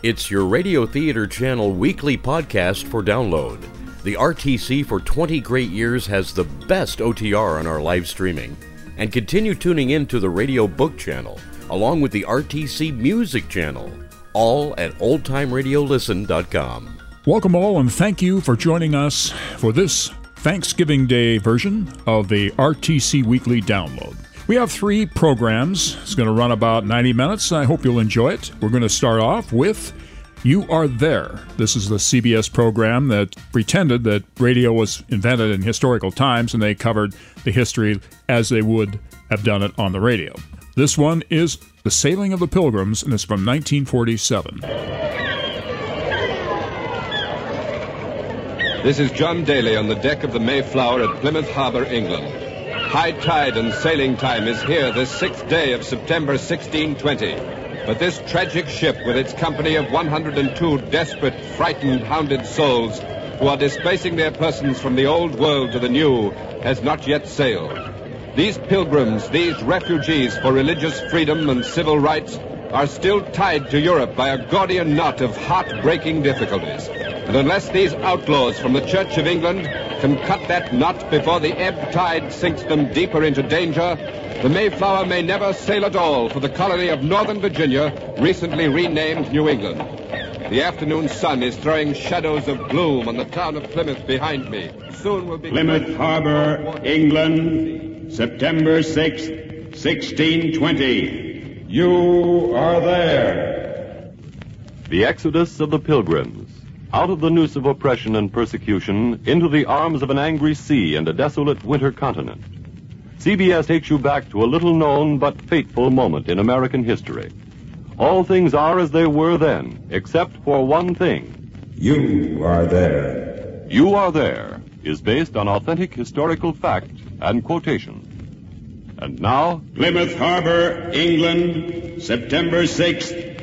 It's your Radio Theater Channel weekly podcast for download. The RTC for 20 great years has the best OTR on our live streaming. And continue tuning in to the Radio Book Channel, along with the RTC Music Channel, all at oldtimeradiolisten.com. Welcome all, and thank you for joining us for this Thanksgiving Day version of the RTC Weekly Download. We have 3 programs. It's going to run about 90 minutes. I hope you'll enjoy it. We're going to start off with You Are There. This is the CBS program that pretended that radio was invented in historical times, and they covered the history as they would have done it on the radio. This one is The Sailing of the Pilgrims, and it's from 1947. This is John Daly on the deck of the Mayflower at Plymouth Harbor, England. High tide and sailing time is here this 6th day of September 1620. But this tragic ship, with its company of 102 desperate, frightened, hounded souls who are displacing their persons from the old world to the new, has not yet sailed. These pilgrims, these refugees for religious freedom and civil rights, are still tied to Europe by a Gordian knot of heart-breaking difficulties. And unless these outlaws from the Church of England can cut that knot before the ebb tide sinks them deeper into danger, the Mayflower may never sail at all for the colony of Northern Virginia, recently renamed New England. The afternoon sun is throwing shadows of gloom on the town of Plymouth behind me. Soon will be... Plymouth Harbor, England, September 6th, 1620. You are there. The exodus of the Pilgrims, out of the noose of oppression and persecution, into the arms of an angry sea and a desolate winter continent. CBS takes you back to a little-known but fateful moment in American history. All things are as they were then, except for one thing. You are there. You Are There is based on authentic historical fact and quotation. And now, Plymouth Harbor, England, September 6th,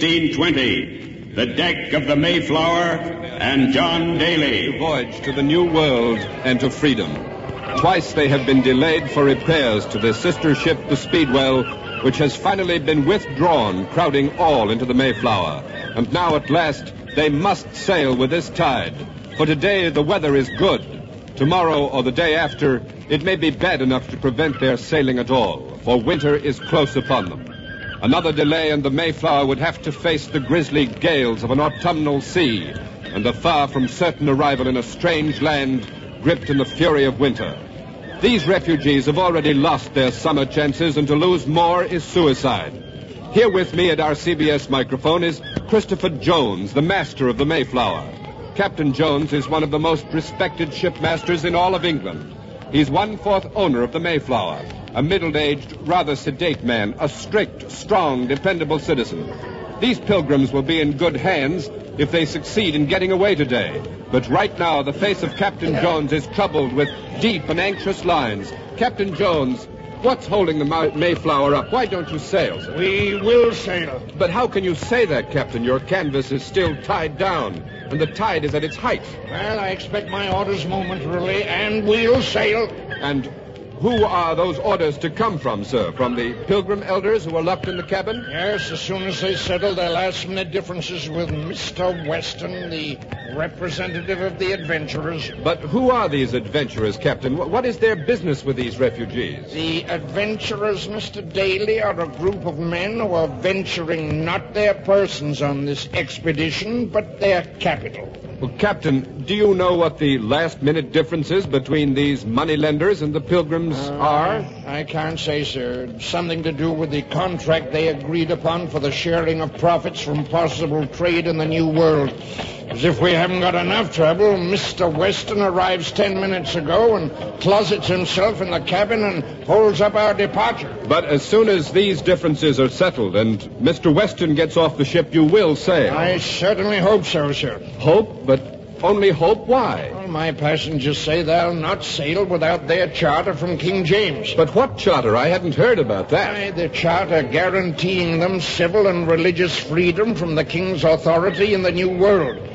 1620. The deck of the Mayflower and John Daly. Voyage to the New World and to freedom. Twice they have been delayed for repairs to their sister ship, the Speedwell, which has finally been withdrawn, crowding all into the Mayflower. And now at last they must sail with this tide. For today the weather is good. Tomorrow or the day after, it may be bad enough to prevent their sailing at all, for winter is close upon them. Another delay and the Mayflower would have to face the grisly gales of an autumnal sea, and a far from certain arrival in a strange land gripped in the fury of winter. These refugees have already lost their summer chances, and to lose more is suicide. Here with me at our CBS microphone is Christopher Jones, the master of the Mayflower. Captain Jones is one of the most respected shipmasters in all of England. He's 1/4 owner of the Mayflower, a middle-aged, rather sedate man, a strict, strong, dependable citizen. These pilgrims will be in good hands if they succeed in getting away today. But right now, the face of Captain Jones is troubled with deep and anxious lines. Captain Jones, what's holding the Mayflower up? Why don't you sail, sir? We will sail. But how can you say that, Captain? Your canvas is still tied down, and the tide is at its height. Well, I expect my orders momentarily, and we'll sail. And who are those orders to come from, sir? From the Pilgrim elders who are locked in the cabin? Yes, as soon as they settle their last-minute differences with Mr. Weston, the representative of the adventurers. But who are these adventurers, Captain? What is their business with these refugees? The adventurers, Mr. Daly, are a group of men who are venturing not their persons on this expedition, but their capital. Well, Captain, do you know what the last-minute differences between these moneylenders and the Pilgrims are? I can't say, sir. Something to do with the contract they agreed upon for the sharing of profits from possible trade in the New World. As if we haven't got enough trouble, Mr. Weston arrives 10 minutes ago and closets himself in the cabin and holds up our departure. But as soon as these differences are settled and Mr. Weston gets off the ship, you will sail. I certainly hope so, sir. Hope? But only hope? Why? Well, my passengers say they'll not sail without their charter from King James. But what charter? I hadn't heard about that. Why, the charter guaranteeing them civil and religious freedom from the king's authority in the New World.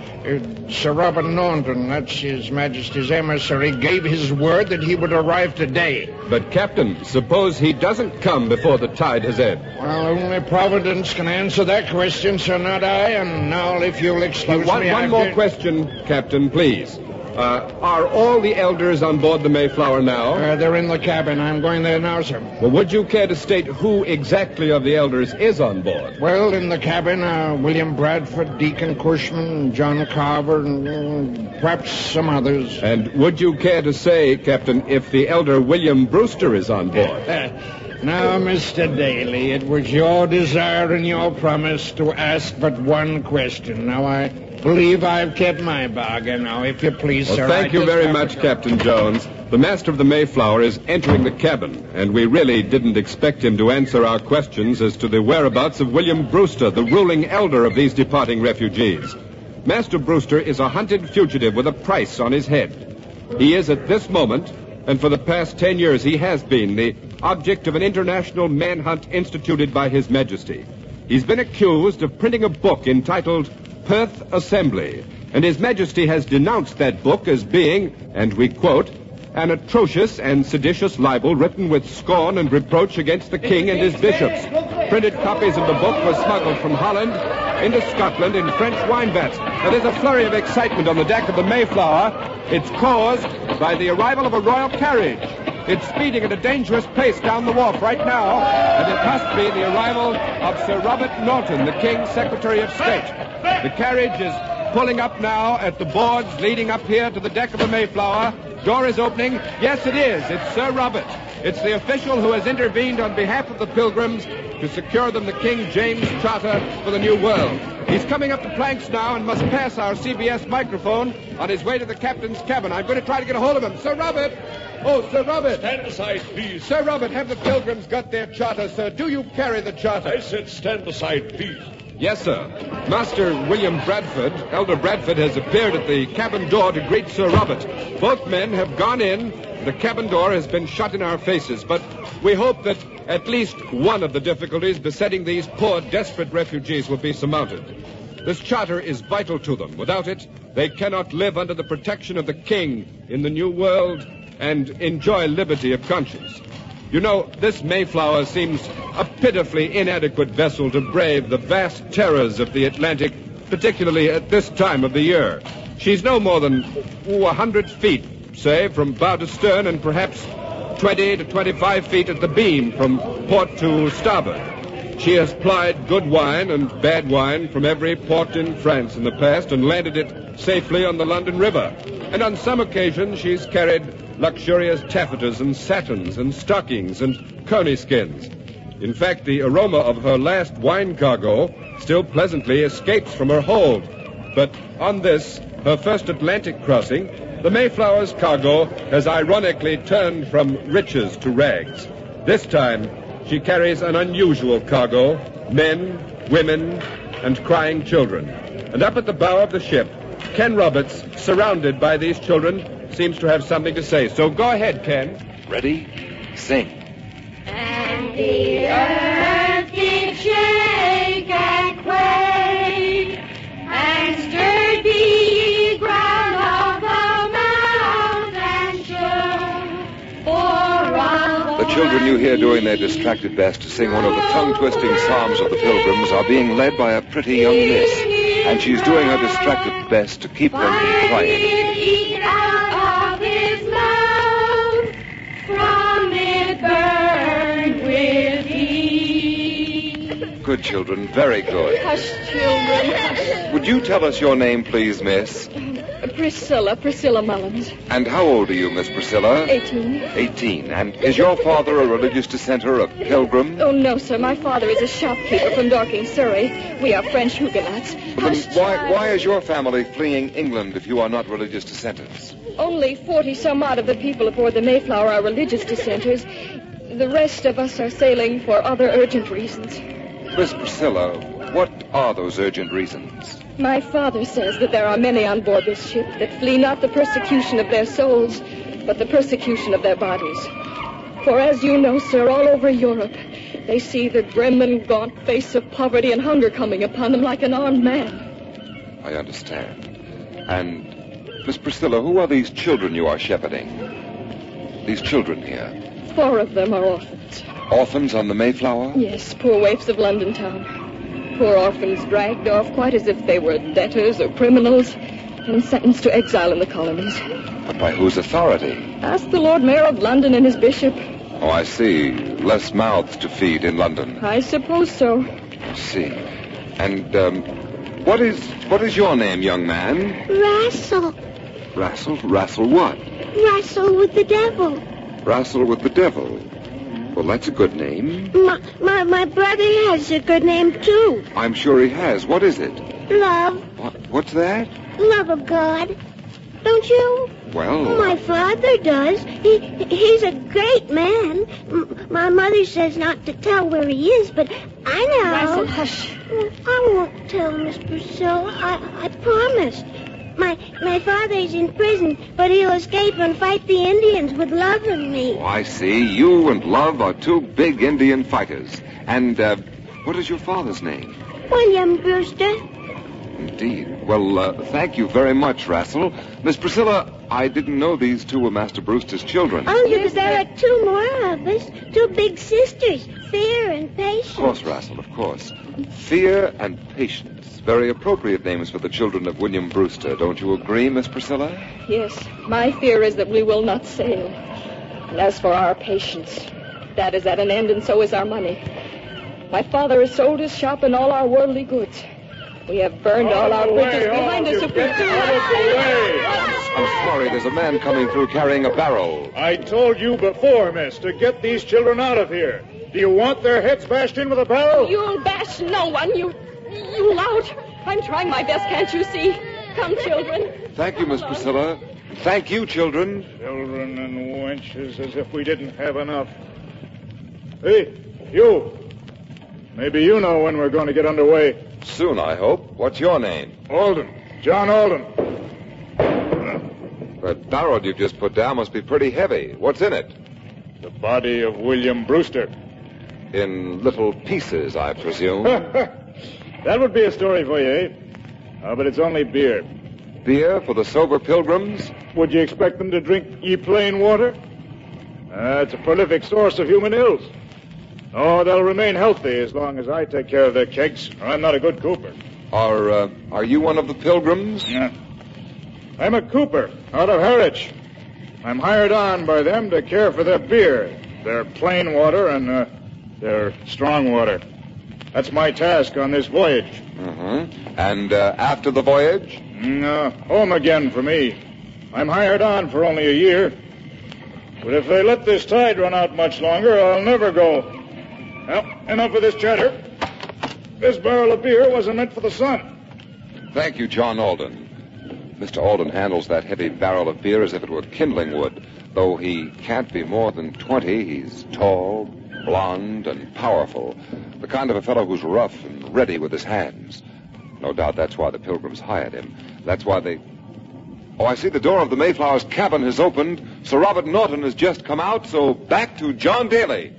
Sir Robert Norton, that's His Majesty's emissary, gave his word that he would arrive today. But, Captain, suppose he doesn't come before the tide has ebbed. Well, only Providence can answer that question, sir, not I. And now, if you'll excuse me... One more question, Captain, please. Are all the elders on board the Mayflower now? They're in the cabin. I'm going there now, sir. Well, would you care to state who exactly of the elders is on board? Well, in the cabin are William Bradford, Deacon Cushman, John Carver, and perhaps some others. And would you care to say, Captain, if the elder William Brewster is on board? Now, Mr. Daly, it was your desire and your promise to ask but one question. Now, I believe I've kept my bargain. Now, if you please, well, sir... Thank you very much, Captain Jones. The master of the Mayflower is entering the cabin, and we really didn't expect him to answer our questions as to the whereabouts of William Brewster, the ruling elder of these departing refugees. Master Brewster is a hunted fugitive with a price on his head. He is at this moment, and for the past 10 years he has been, the object of an international manhunt instituted by His Majesty. He's been accused of printing a book entitled Perth Assembly, and His Majesty has denounced that book as being, and we quote, an atrocious and seditious libel written with scorn and reproach against the king and his bishops. Printed copies of the book were smuggled from Holland into Scotland in French wine vats. Now, there's a flurry of excitement on the deck of the Mayflower. It's caused by the arrival of a royal carriage. It's speeding at a dangerous pace down the wharf right now, and it must be the arrival of Sir Robert Norton, the King's Secretary of State. The carriage is pulling up now at the boards leading up here to the deck of the Mayflower. Door is opening. Yes, it is. It's Sir Robert. It's the official who has intervened on behalf of the Pilgrims to secure them the King James Charter for the New World. He's coming up the planks now and must pass our CBS microphone on his way to the captain's cabin. I'm going to try to get a hold of him. Sir Robert! Oh, Sir Robert! Stand aside, please. Sir Robert, have the Pilgrims got their charter, sir? Do you carry the charter? I said stand aside, please. Yes, sir. Master William Bradford, Elder Bradford, has appeared at the cabin door to greet Sir Robert. Both men have gone in. The cabin door has been shut in our faces, but we hope that at least one of the difficulties besetting these poor, desperate refugees will be surmounted. This charter is vital to them. Without it, they cannot live under the protection of the king in the New World and enjoy liberty of conscience. You know, this Mayflower seems a pitifully inadequate vessel to brave the vast terrors of the Atlantic, particularly at this time of the year. She's no more than 100 feet, say, from bow to stern, and perhaps 20 to 25 feet at the beam from port to starboard. She has plied good wine and bad wine from every port in France in the past and landed it safely on the London River. And on some occasions she's carried luxurious taffetas and satins and stockings and coney skins. In fact, the aroma of her last wine cargo still pleasantly escapes from her hold. But on this, her first Atlantic crossing, the Mayflower's cargo has ironically turned from riches to rags. This time, she carries an unusual cargo: men, women, and crying children. And up at the bow of the ship, Ken Roberts, surrounded by these children, seems to have something to say. So go ahead, Ken. Ready? Sing. And the earth did shake and quake, and stirred the ground of the mountain shook. The children you hear doing their distracted best to sing one of the tongue-twisting psalms of the Pilgrims are being led by a pretty young miss, and she's doing her distracted best to keep them from crying. Good children, very good. Hush, children, hush. Would you tell us your name, please, miss? Priscilla Mullins. And how old are you, Miss Priscilla? 18. 18. And is your father a religious dissenter, a pilgrim? Oh, no, sir. My father is a shopkeeper from Dorking, Surrey. We are French Huguenots. Then why is your family fleeing England if you are not religious dissenters? Only 40-some-odd of the people aboard the Mayflower are religious dissenters. The rest of us are sailing for other urgent reasons. Miss Priscilla, what are those urgent reasons? My father says that there are many on board this ship that flee not the persecution of their souls, but the persecution of their bodies. For as you know, sir, all over Europe, they see the grim and gaunt face of poverty and hunger coming upon them like an armed man. I understand. And, Miss Priscilla, who are these children you are shepherding? These children here. 4 of them are orphans. Orphans on the Mayflower? Yes, poor waifs of London town. Poor orphans dragged off quite as if they were debtors or criminals and sentenced to exile in the colonies. But by whose authority? Ask the Lord Mayor of London and his bishop. Oh, I see. Less mouths to feed in London. I suppose so. I see. And, what is your name, young man? Wrestle. Wrestle what? Wrestle with the devil. Wrestle with the devil. Well, that's a good name. My brother has a good name, too. I'm sure he has. What is it? Love. What's that? Love of God. Don't you? Well... My father does. He's a great man. My mother says not to tell where he is, but I know. Wrestle, hush. I won't tell, Miss Priscilla. I promised. My father's in prison, but he'll escape and fight the Indians with Love and me. Oh, I see. You and Love are 2 big Indian fighters. And, what is your father's name? William Brewster. Indeed. Well, thank you very much, Wrestle. Miss Priscilla, I didn't know these 2 were Master Brewster's children. Oh, yes, there are 2 more of us. 2 big sisters, Fear and Patience. Of course, Wrestle, of course. Fear and Patience. Very appropriate names for the children of William Brewster. Don't you agree, Miss Priscilla? Yes, my fear is that we will not sail. And as for our patience, that is at an end, and so is our money. My father has sold his shop and all our worldly goods. We have burned all our bridges behind us. I'm sorry, there's a man coming through carrying a barrel. I told you before, miss, to get these children out of here. Do you want their heads bashed in with a barrel? You'll bash no one, you lout. I'm trying my best, can't you see? Come, children. Thank you, Miss Priscilla. Thank you, children. Children and wenches, as if we didn't have enough. Hey, you. Maybe you know when we're going to get underway. Soon, I hope. What's your name? Alden. John Alden. That barrel you've just put down must be pretty heavy. What's in it? The body of William Brewster. In little pieces, I presume. That would be a story for you, eh? But it's only beer. Beer for the sober pilgrims? Would you expect them to drink ye plain water? It's a prolific source of human ills. Oh, they'll remain healthy as long as I take care of their kegs. I'm not a good cooper. Are you one of the pilgrims? Yeah. I'm a cooper out of Harwich. I'm hired on by them to care for their beer, their plain water, and their strong water. That's my task on this voyage. Mm-hmm. And after the voyage? Home again for me. I'm hired on for only a year. But if they let this tide run out much longer, I'll never go. Well, enough of this chatter. This barrel of beer wasn't meant for the sun. Thank you, John Alden. Mr. Alden handles that heavy barrel of beer as if it were kindling wood. Though he can't be more than 20, he's tall, blond, and powerful. The kind of a fellow who's rough and ready with his hands. No doubt that's why the pilgrims hired him. That's why they... Oh, I see the door of the Mayflower's cabin has opened. Sir Robert Norton has just come out, so back to John Daly.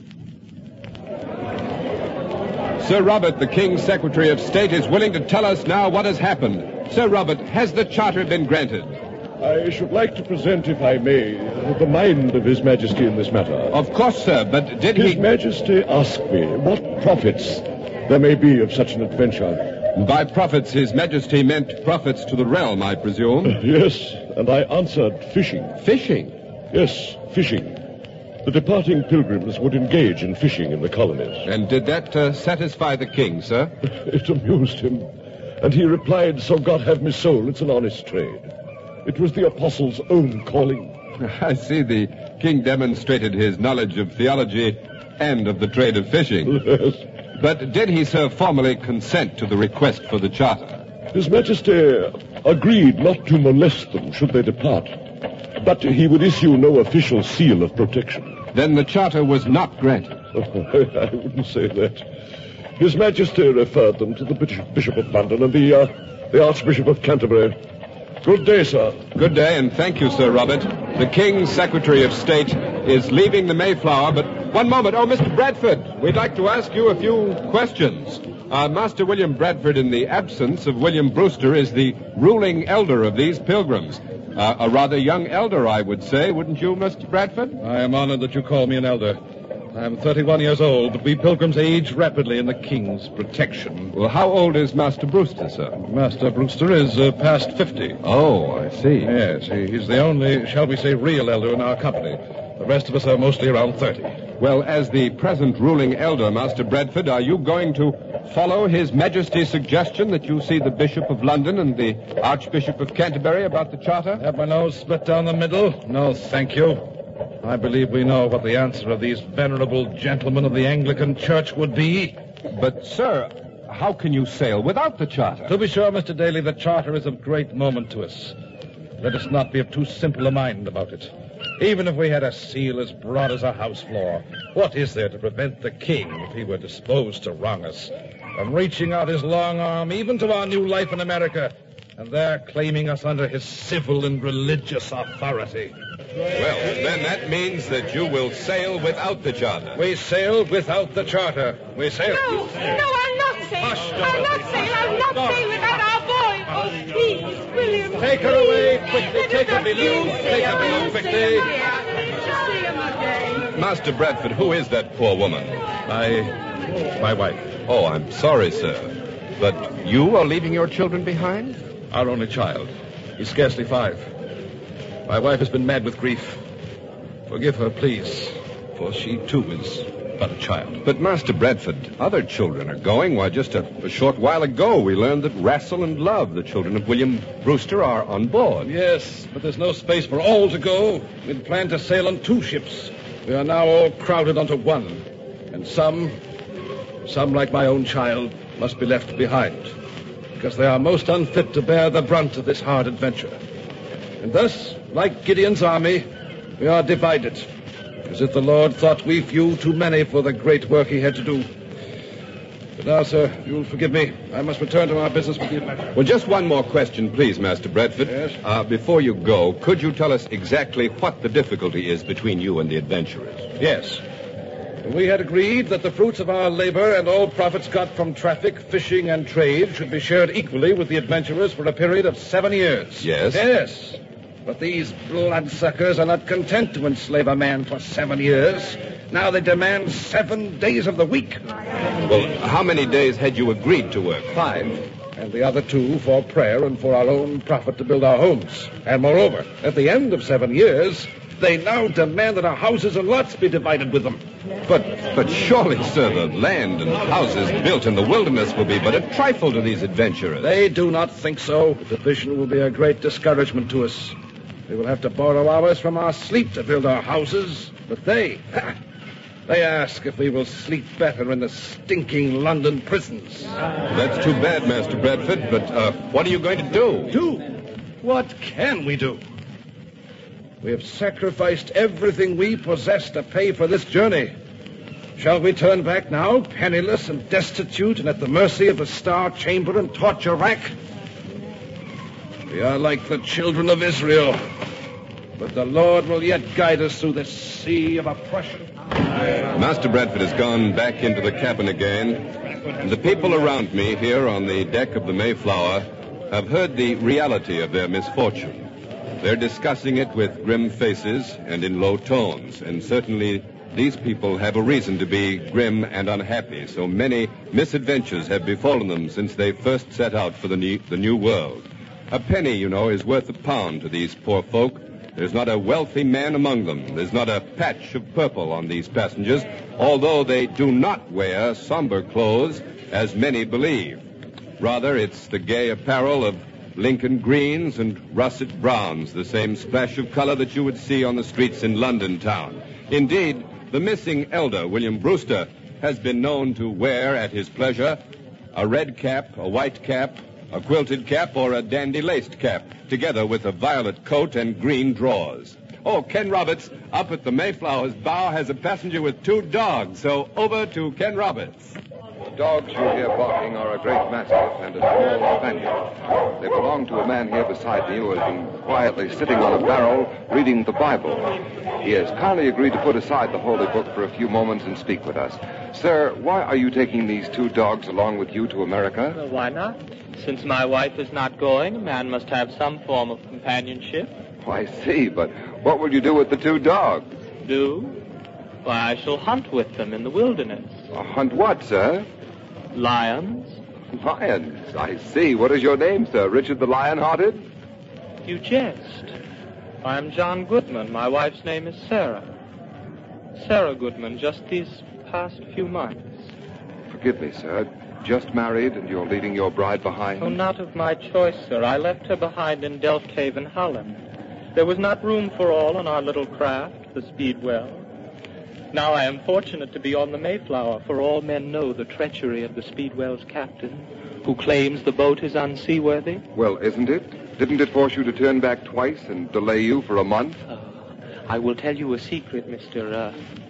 Sir Robert, the King's Secretary of State, is willing to tell us now what has happened. Sir Robert, has the charter been granted? I should like to present, if I may, the mind of His Majesty in this matter. Of course, sir, but did His Majesty asked me what profits there may be of such an adventure. By profits, His Majesty meant profits to the realm, I presume. Yes, and I answered fishing. Fishing? Yes, fishing. The departing pilgrims would engage in fishing in the colonies. And did that satisfy the king, sir? It amused him. And he replied, so God have me soul, it's an honest trade. It was the apostle's own calling. I see the king demonstrated his knowledge of theology and of the trade of fishing. Yes. But did he, sir, formally consent to the request for the charter? His Majesty agreed not to molest them should they depart. But he would issue no official seal of protection. Then the charter was not granted. I wouldn't say that. His Majesty referred them to the Bishop of London and the Archbishop of Canterbury. Good day, sir. Good day, and thank you, Sir Robert. The King's Secretary of State is leaving the Mayflower, but one moment. Oh, Mr. Bradford, we'd like to ask you a few questions. Master William Bradford, in the absence of William Brewster, is the ruling elder of these pilgrims. A rather young elder, I would say, wouldn't you, Mr. Bradford? I am honored that you call me an elder. I am 31 years old, but we pilgrims age rapidly in the king's protection. Well, how old is Master Brewster, sir? Master Brewster is past 50. Oh, I see. Yes, he's the only, shall we say, real elder in our company. The rest of us are mostly around 30. Well, as the present ruling elder, Master Bradford, are you going to follow His Majesty's suggestion that you see the Bishop of London and the Archbishop of Canterbury about the charter? Have my nose split down the middle? No, thank you. I believe we know what the answer of these venerable gentlemen of the Anglican Church would be. But, sir, how can you sail without the charter? To be sure, Mr. Daly, the charter is of great moment to us. Let us not be of too simple a mind about it. Even if we had a seal as broad as a house floor, what is there to prevent the king, if he were disposed to wrong us, from reaching out his long arm even to our new life in America, and there claiming us under his civil and religious authority? Well, then that means that you will sail without the charter. We sail without the charter. We sail. No, I'll not sail. I'll not sail without our boy. Oh, please, William. Take her away quickly. Take her below. Take her below quickly. Master Bradford, who is that poor woman? My wife. Oh, I'm sorry, sir. But you are leaving your children behind? Our only child. He's scarcely 5. My wife has been mad with grief. Forgive her, please, for she, too, is but a child. But, Master Bradford, other children are going. Why, just a short while ago, we learned that Rassel and Love, the children of William Brewster, are on board. Yes, but there's no space for all to go. We'd planned to sail on 2 ships. We are now all crowded onto one. And some, like my own child, must be left behind, because they are most unfit to bear the brunt of this hard adventure. And thus, like Gideon's army, we are divided, as if the Lord thought we few too many for the great work he had to do. But now, sir, you'll forgive me. I must return to our business with the adventure. Well, just one more question, please, Master Bradford. Yes? Before you go, could you tell us exactly what the difficulty is between you and the adventurers? Yes. We had agreed that the fruits of our labor and all profits got from traffic, fishing, and trade should be shared equally with the adventurers for a period of 7 years. Yes? Yes. But these bloodsuckers are not content to enslave a man for 7 years. Now they demand 7 days of the week. Well, how many days had you agreed to work? 5. And the other 2 for prayer and for our own profit to build our homes. And moreover, at the end of 7 years, they now demand that our houses and lots be divided with them. But surely, sir, the land and houses built in the wilderness will be but a trifle to these adventurers. They do not think so. The division will be a great discouragement to us. We will have to borrow hours from our sleep to build our houses. But they ask if we will sleep better in the stinking London prisons. That's too bad, Master Bradford, but what are you going to do? Do? What can we do? We have sacrificed everything we possess to pay for this journey. Shall we turn back now, penniless and destitute, and at the mercy of the Star Chamber and torture rack? We are like the children of Israel, but the Lord will yet guide us through this sea of oppression. Master Bradford has gone back into the cabin again, and the people around me here on the deck of the Mayflower have heard the reality of their misfortune. They're discussing it with grim faces and in low tones, and certainly these people have a reason to be grim and unhappy. So many misadventures have befallen them since they first set out for the new world. A penny, you know, is worth a pound to these poor folk. There's not a wealthy man among them. There's not a patch of purple on these passengers, although they do not wear somber clothes, as many believe. Rather, it's the gay apparel of Lincoln greens and russet browns, the same splash of color that you would see on the streets in London town. Indeed, the missing elder, William Brewster, has been known to wear at his pleasure a red cap, a white cap, a quilted cap, or a dandy-laced cap, together with a violet coat and green drawers. Oh, Ken Roberts, up at the Mayflower's bow, has a passenger with 2 dogs, so over to Ken Roberts. dogs you hear barking are a great mastiff and a small spaniel. They belong to a man here beside me who has been quietly sitting on a barrel reading the Bible. He has kindly agreed to put aside the holy book for a few moments and speak with us. Sir, why are you taking these 2 dogs along with you to America? Well, why not? Since my wife is not going, a man must have some form of companionship. Oh, I see, but what will you do with the 2 dogs? Do? Why, I shall hunt with them in the wilderness. Hunt what, sir? Lions. Lions? I see. What is your name, sir? Richard the Lion-Hearted? You jest. I am John Goodman. My wife's name is Sarah. Sarah Goodman, just these past few months. Forgive me, sir. Just married and you're leaving your bride behind? Oh, not of my choice, sir. I left her behind in Delfthaven, Holland. There was not room for all on our little craft, the Speedwell. Now I am fortunate to be on the Mayflower, for all men know the treachery of the Speedwell's captain, who claims the boat is unseaworthy. Well, isn't it? Didn't it force you to turn back twice and delay you for a month? I will tell you a secret, Mr.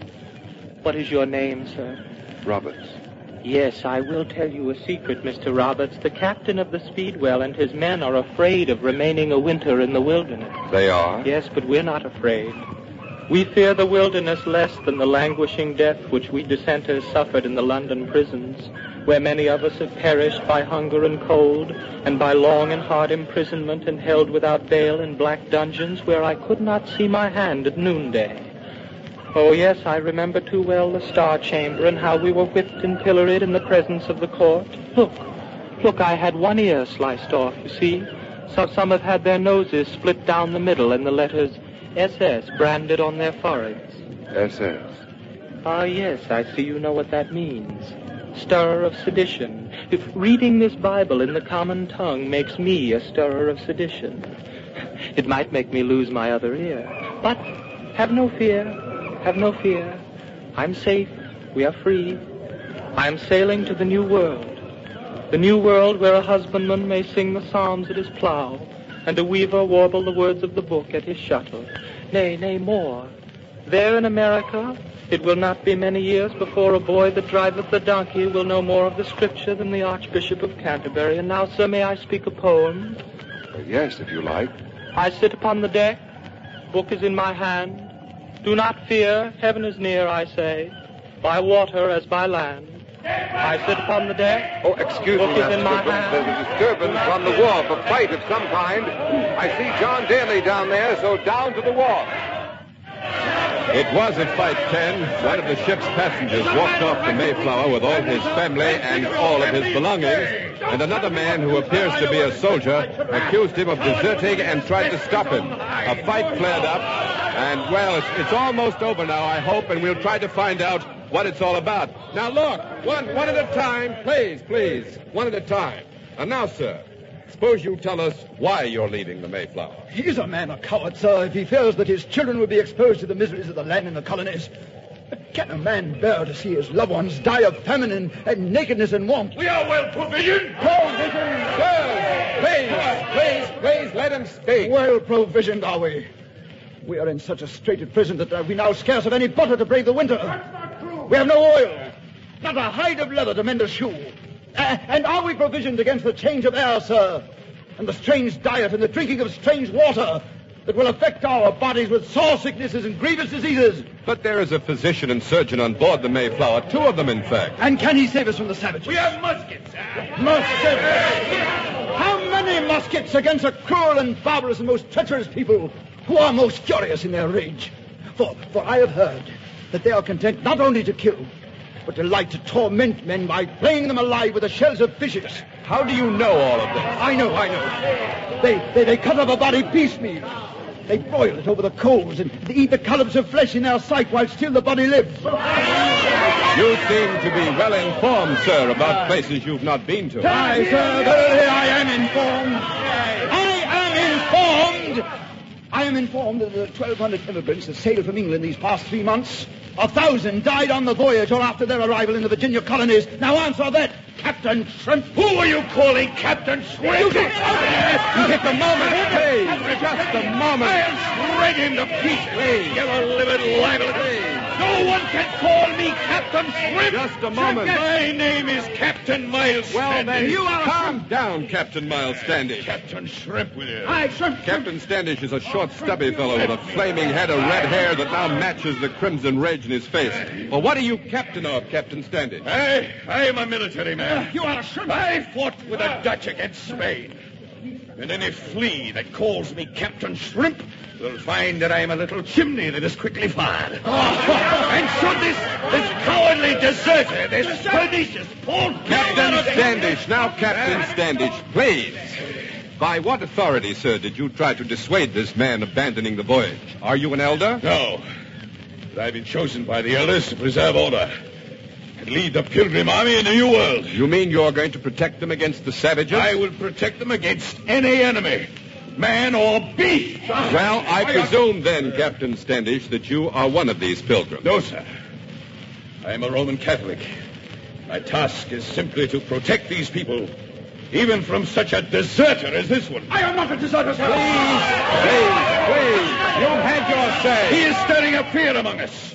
What is your name, sir? Roberts. Yes, I will tell you a secret, Mr. Roberts. The captain of the Speedwell and his men are afraid of remaining a winter in the wilderness. They are? Yes, but we're not afraid. We fear the wilderness less than the languishing death which we dissenters suffered in the London prisons, where many of us have perished by hunger and cold, and by long and hard imprisonment, and held without bail in black dungeons where I could not see my hand at noonday. Oh, yes, I remember too well the Star Chamber and how we were whipped and pilloried in the presence of the court. Look, I had one ear sliced off, you see. So some have had their noses split down the middle and the letters SS branded on their foreheads. SS? Ah, yes, I see you know what that means. Stirrer of sedition. If reading this Bible in the common tongue makes me a stirrer of sedition, it might make me lose my other ear. But have no fear. Have no fear. I'm safe. We are free. I am sailing to the new world. The new world where a husbandman may sing the psalms at his plow, and a weaver warble the words of the book at his shuttle. Nay, more. There in America, it will not be many years before a boy that driveth the donkey will know more of the Scripture than the Archbishop of Canterbury. And now, sir, may I speak a poem? Yes, if you like. I sit upon the deck. Book is in my hand. Do not fear. Heaven is near, I say, by water as by land. I sit upon the deck. Oh, excuse me, Master Goodman. There's a disturbance on the wharf, a fight of some kind. I see John Daly down there, so down to the wharf. It was at fight, Ken. One of the ship's passengers walked off the Mayflower with all his family and all of his belongings, and another man who appears to be a soldier accused him of deserting and tried to stop him. A fight flared up, and, well, it's almost over now, I hope, and we'll try to find out what it's all about. Now, look, one at a time, please, one at a time. And now, sir, suppose you tell us why you're leaving the Mayflower. He's a man, a coward, sir, if he fears that his children will be exposed to the miseries of the land in the colonies. But can a man bear to see his loved ones die of famine and nakedness and want? We are well provisioned. Sir, please, let him speak. Well provisioned, are we? We are in such a strait at present that we now scarce have any butter to brave the winter. We have no oil, not a hide of leather to mend a shoe. And are we provisioned against the change of air, sir? And the strange diet and the drinking of strange water that will affect our bodies with sore sicknesses and grievous diseases? But there is a physician and surgeon on board the Mayflower, 2 of them, in fact. And can he save us from the savages? We have muskets. Muskets? How many muskets against a cruel and barbarous and most treacherous people who are most furious in their rage? For I have heard that they are content not only to kill, but delight to torment men by playing them alive with the shells of fishes. How do you know all of this? I know. They cut up a body piecemeal. They broil it over the coals and they eat the collops of flesh in their sight while still the body lives. You seem to be well informed, sir, about places you've not been to. Aye, sir, verily I am informed. I am informed that the 1,200 immigrants have sailed from England these past 3 months. 1,000 died on the voyage or after their arrival in the Virginia colonies. Now answer that, Captain Shrimp. Who are you calling Captain Shrimp? You hit the moment. Please, just a moment. I'll shred him to pieces. Please. Give a living libel. Please. No one can call me Captain Shrimp. Just a moment. My name is Captain Miles Standish. Then you are calm down, Captain Miles Standish. Captain Shrimp, will you? Captain Standish is a short, stubby fellow with a flaming head of red hair that now matches the crimson rage in his face. Well, what are you captain of, Captain Standish? I am a military man. You are a Shrimp. I fought with the Dutch against Spain. And any flea that calls me Captain Shrimp will find that I am a little chimney that is quickly fired. And should this cowardly deserter, this pernicious Paul... Captain Standish, now Captain Standish, please. By what authority, sir, did you try to dissuade this man abandoning the voyage? Are you an elder? No. But I've been chosen by the elders to preserve order and lead the Pilgrim Army in the New World. You mean you're going to protect them against the savages? I will protect them against any enemy, man or beast. Well, I presume then, Captain Standish, that you are one of these pilgrims. No, sir. I am a Roman Catholic. My task is simply to protect these people, even from such a deserter as this one. I am not a deserter, sir. Please. You've had your say. He is stirring up fear among us.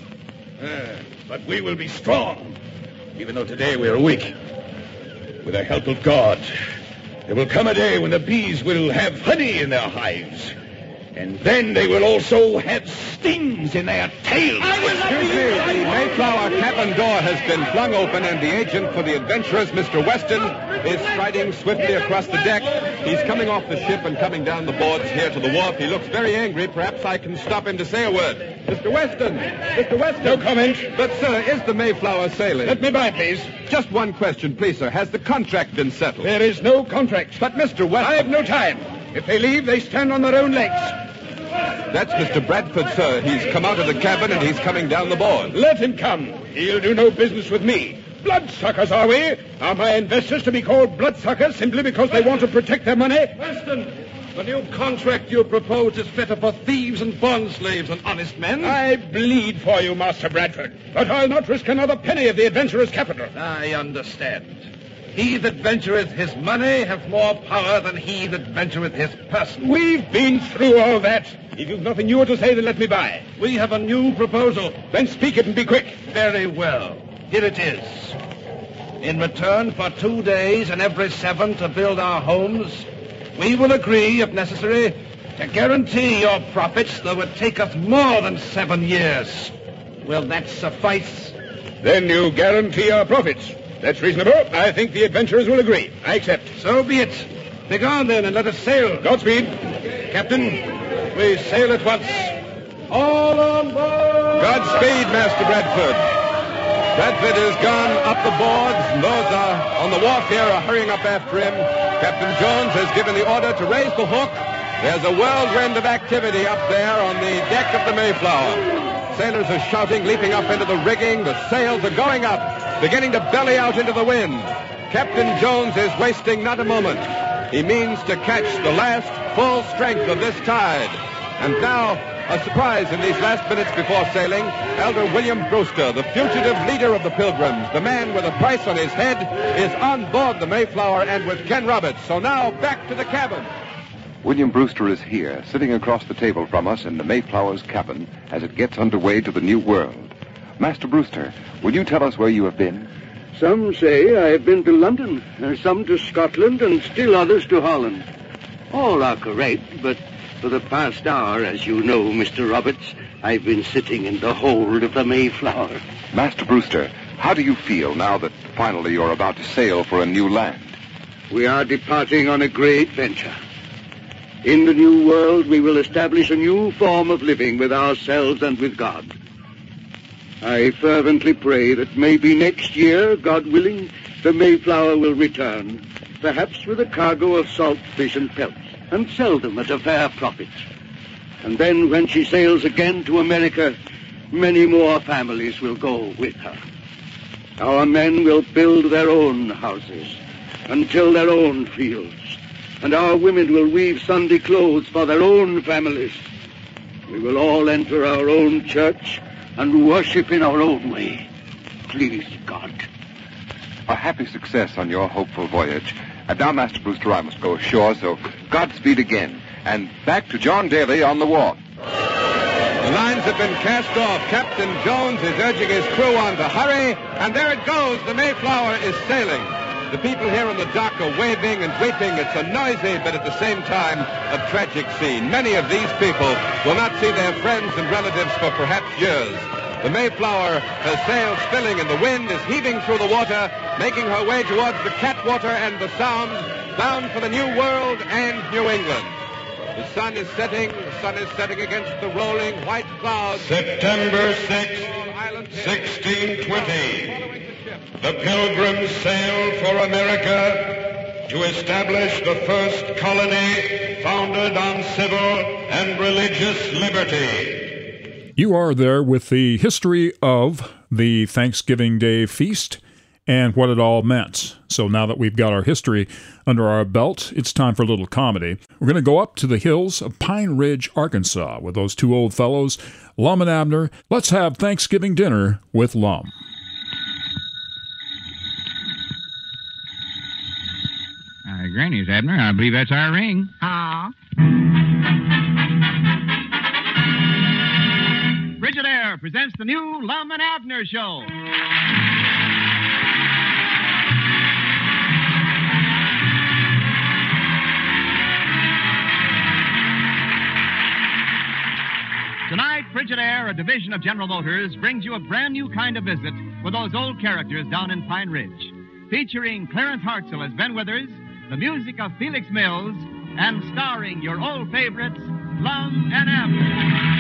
But we will be strong, even though today we are weak. With the help of God, there will come a day when the bees will have honey in their hives. And then they will also have stings in their tails. Excuse me, the Mayflower cabin door has been flung open, and the agent for the adventurers, Mr. Weston, is striding swiftly across the deck. He's coming off the ship and coming down the boards here to the wharf. He looks very angry. Perhaps I can stop him to say a word. Mr. Weston! Mr. Weston! No comment. But, sir, is the Mayflower sailing? Let me by, please. Just one question, please, sir. Has the contract been settled? There is no contract. But, Mr. Weston... I have no time. If they leave, they stand on their own legs. That's Mr. Bradford, sir. He's come out of the cabin and he's coming down the board. Let him come. He'll do no business with me. Bloodsuckers, are we? Are my investors to be called bloodsuckers simply because they want to protect their money? Weston, the new contract you propose is fitter for thieves and bond slaves than honest men. I bleed for you, Master Bradford, but I'll not risk another penny of the adventurer's capital. I understand. He that ventureth his money hath more power than he that ventureth his person. We've been through all that. If you've nothing newer to say, then let me by. We have a new proposal. Then speak it and be quick. Very well. Here it is. In return for 2 days and every 7 to build our homes, we will agree, if necessary, to guarantee your profits, though it take us more than 7 years. Will that suffice? Then you guarantee our profits. That's reasonable. I think the adventurers will agree. I accept. So be it. Begone then and let us sail. Godspeed. Captain, we sail at once. All on board! Godspeed, Master Bradford. Bradford has gone up the boards, and those on the wharf here are hurrying up after him. Captain Jones has given the order to raise the hook. There's a whirlwind of activity up there on the deck of the Mayflower. Sailors are shouting, leaping up into the rigging. The sails are going up, beginning to belly out into the wind. Captain Jones is wasting not a moment. He means to catch the last full strength of this tide. And now, a surprise in these last minutes before sailing. Elder William Brewster, the fugitive leader of the Pilgrims, the man with a price on his head, is on board the Mayflower and with Ken Roberts. So now, back to the cabin. William Brewster is here, sitting across the table from us in the Mayflower's cabin as it gets underway to the New World. Master Brewster, will you tell us where you have been? Some say I have been to London, some to Scotland, and still others to Holland. All are correct, but for the past hour, as you know, Mr. Roberts, I've been sitting in the hold of the Mayflower. Master Brewster, how do you feel now that finally you're about to sail for a new land? We are departing on a great venture. In the New World, we will establish a new form of living with ourselves and with God. I fervently pray that maybe next year, God willing, the Mayflower will return, perhaps with a cargo of salt fish and pelts, and sell them at a fair profit. And then when she sails again to America, many more families will go with her. Our men will build their own houses and till their own fields. And our women will weave Sunday clothes for their own families. We will all enter our own church and worship in our own way. Please, God. A happy success on your hopeful voyage. And now, Master Brewster, I must go ashore, so Godspeed again. And back to John Daly on the wharf. The lines have been cast off. Captain Jones is urging his crew on to hurry, and there it goes. The Mayflower is sailing. The people here on the dock are waving and weeping. It's a noisy, but at the same time, a tragic scene. Many of these people will not see their friends and relatives for perhaps years. The Mayflower, her sails filling and the wind is heaving through the water, making her way towards the Catwater and the Sound, bound for the New World and New England. The sun is setting against the rolling white clouds. September 6th, 1620. The Pilgrims sailed for America to establish the first colony founded on civil and religious liberty. You are there with the history of the Thanksgiving Day feast and what it all meant. So now that we've got our history under our belt, it's time for a little comedy. We're going to go up to the hills of Pine Ridge, Arkansas, with those two old fellows, Lum and Abner. Let's have Thanksgiving dinner with Lum. Granny's, Abner. I believe that's our ring. Frigidaire presents the new Lum and Abner Show. Tonight, Frigidaire, a division of General Motors, brings you a brand new kind of visit with those old characters down in Pine Ridge. Featuring Clarence Hartzell as Ben Withers, the music of Felix Mills, and starring your old favorites, Lum and Abner.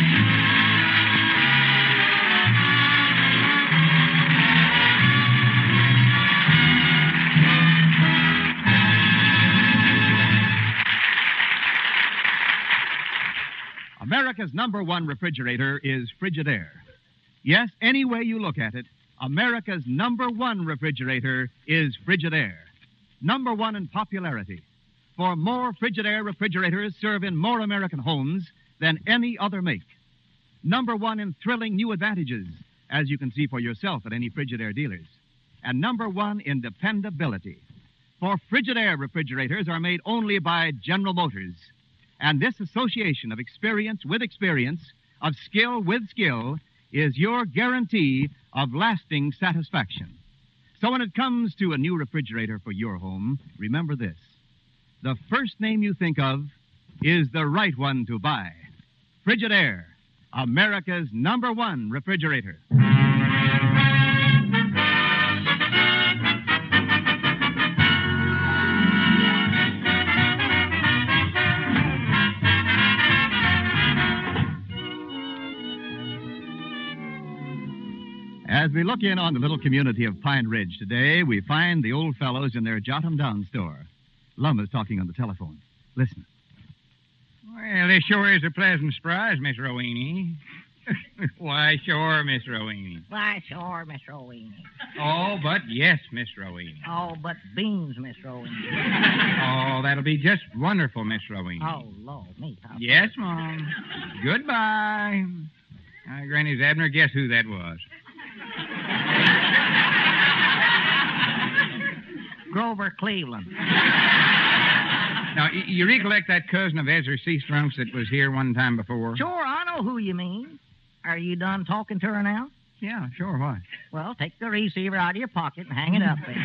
America's #1 refrigerator is Frigidaire. Yes, any way you look at it, America's #1 refrigerator is Frigidaire. #1 in popularity. For more Frigidaire refrigerators serve in more American homes than any other make. #1 in thrilling new advantages, as you can see for yourself at any Frigidaire dealers. And #1 in dependability. For Frigidaire refrigerators are made only by General Motors. And this association of experience with experience, of skill with skill, is your guarantee of lasting satisfaction. So when it comes to a new refrigerator for your home, remember this. The first name you think of is the right one to buy. Frigidaire, America's #1 refrigerator. As we look in on the little community of Pine Ridge today, we find the old fellows in their Jot-'em-Down store. Lum is talking on the telephone. Listen. Well, this sure is a pleasant surprise, Miss Roweny. Why, sure, Miss Roweny. Why, sure, Miss Roweny. Oh, but yes, Miss Roweny. Oh, but beans, Miss Roweny. Oh, that'll be just wonderful, Miss Roweny. Oh, Lord, me. Yes, Mom. Goodbye. Granny's Abner, guess who that was? Grover Cleveland. Now, you recollect that cousin of Ezra Seastrunks that was here one time before? Sure, I know who you mean. Are you done talking to her now? Yeah, sure, what? Well, take the receiver out of your pocket and hang it up there.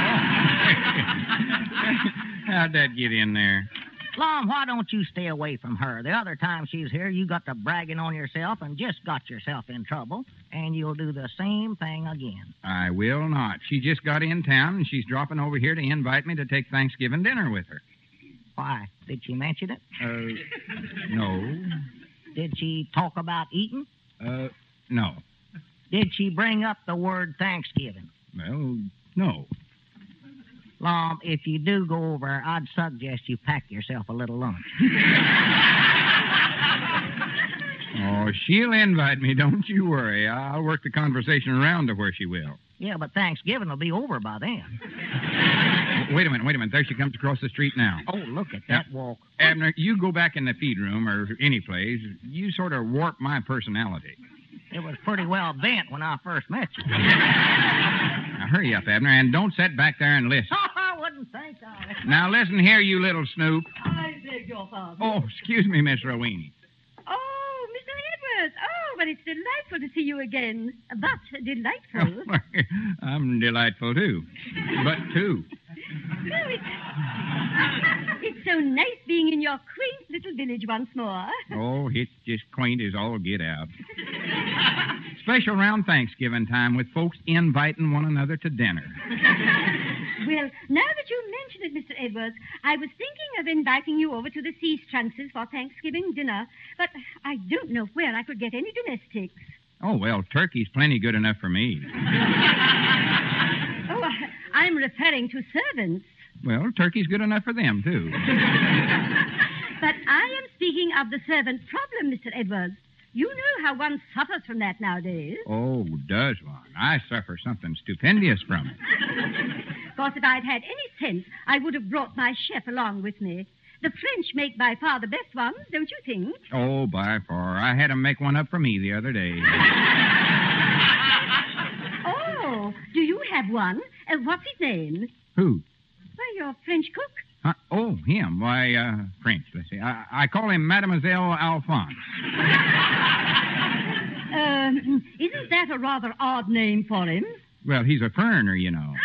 How'd that get in there? Lum, why don't you stay away from her? The other time she's here, you got to bragging on yourself and just got yourself in trouble, and you'll do the same thing again. I will not. She just got in town, and she's dropping over here to invite me to take Thanksgiving dinner with her. Why? Did she mention it? No. Did she talk about eating? No. Did she bring up the word Thanksgiving? Well, no. Lum, if you do go over, I'd suggest you pack yourself a little lunch. Oh, she'll invite me, don't you worry. I'll work the conversation around to where she will. Yeah, but Thanksgiving will be over by then. Wait a minute. There she comes across the street now. Oh, look at that walk. Abner, you go back in the feed room or any place. You sort of warp my personality. It was pretty well bent when I first met you. Now, hurry up, Abner, and don't sit back there and listen. I wouldn't think of it. Now, listen here, you little snoop. I beg your pardon. Oh, excuse me, Miss Roweny. Oh, Mr. Edwards. well, it's delightful to see you again. But delightful. I'm delightful, too. But two. Oh, it's so nice being in your quaint little village once more. Oh, it's just quaint as all get out. Special around Thanksgiving time with folks inviting one another to dinner. Well, now that you mention it, Mr. Edwards, I was thinking of inviting you over to the Sea Strunces for Thanksgiving dinner, but I don't know where I could get any domestics. Oh, well, turkey's plenty good enough for me. Oh, I'm referring to servants. Well, turkey's good enough for them, too. But I am speaking of the servant problem, Mr. Edwards. You know how one suffers from that nowadays. Oh, does one? I suffer something stupendous from it. Of course, if I'd had any sense, I would have brought my chef along with me. The French make by far the best ones, don't you think? Oh, by far. I had 'em make one up for me the other day. Oh, do you have one? What's his name? Who? Why, your French cook. Oh, him. Why, French, let's see. I call him Mademoiselle Alphonse. Isn't that a rather odd name for him? Well, he's a foreigner, you know.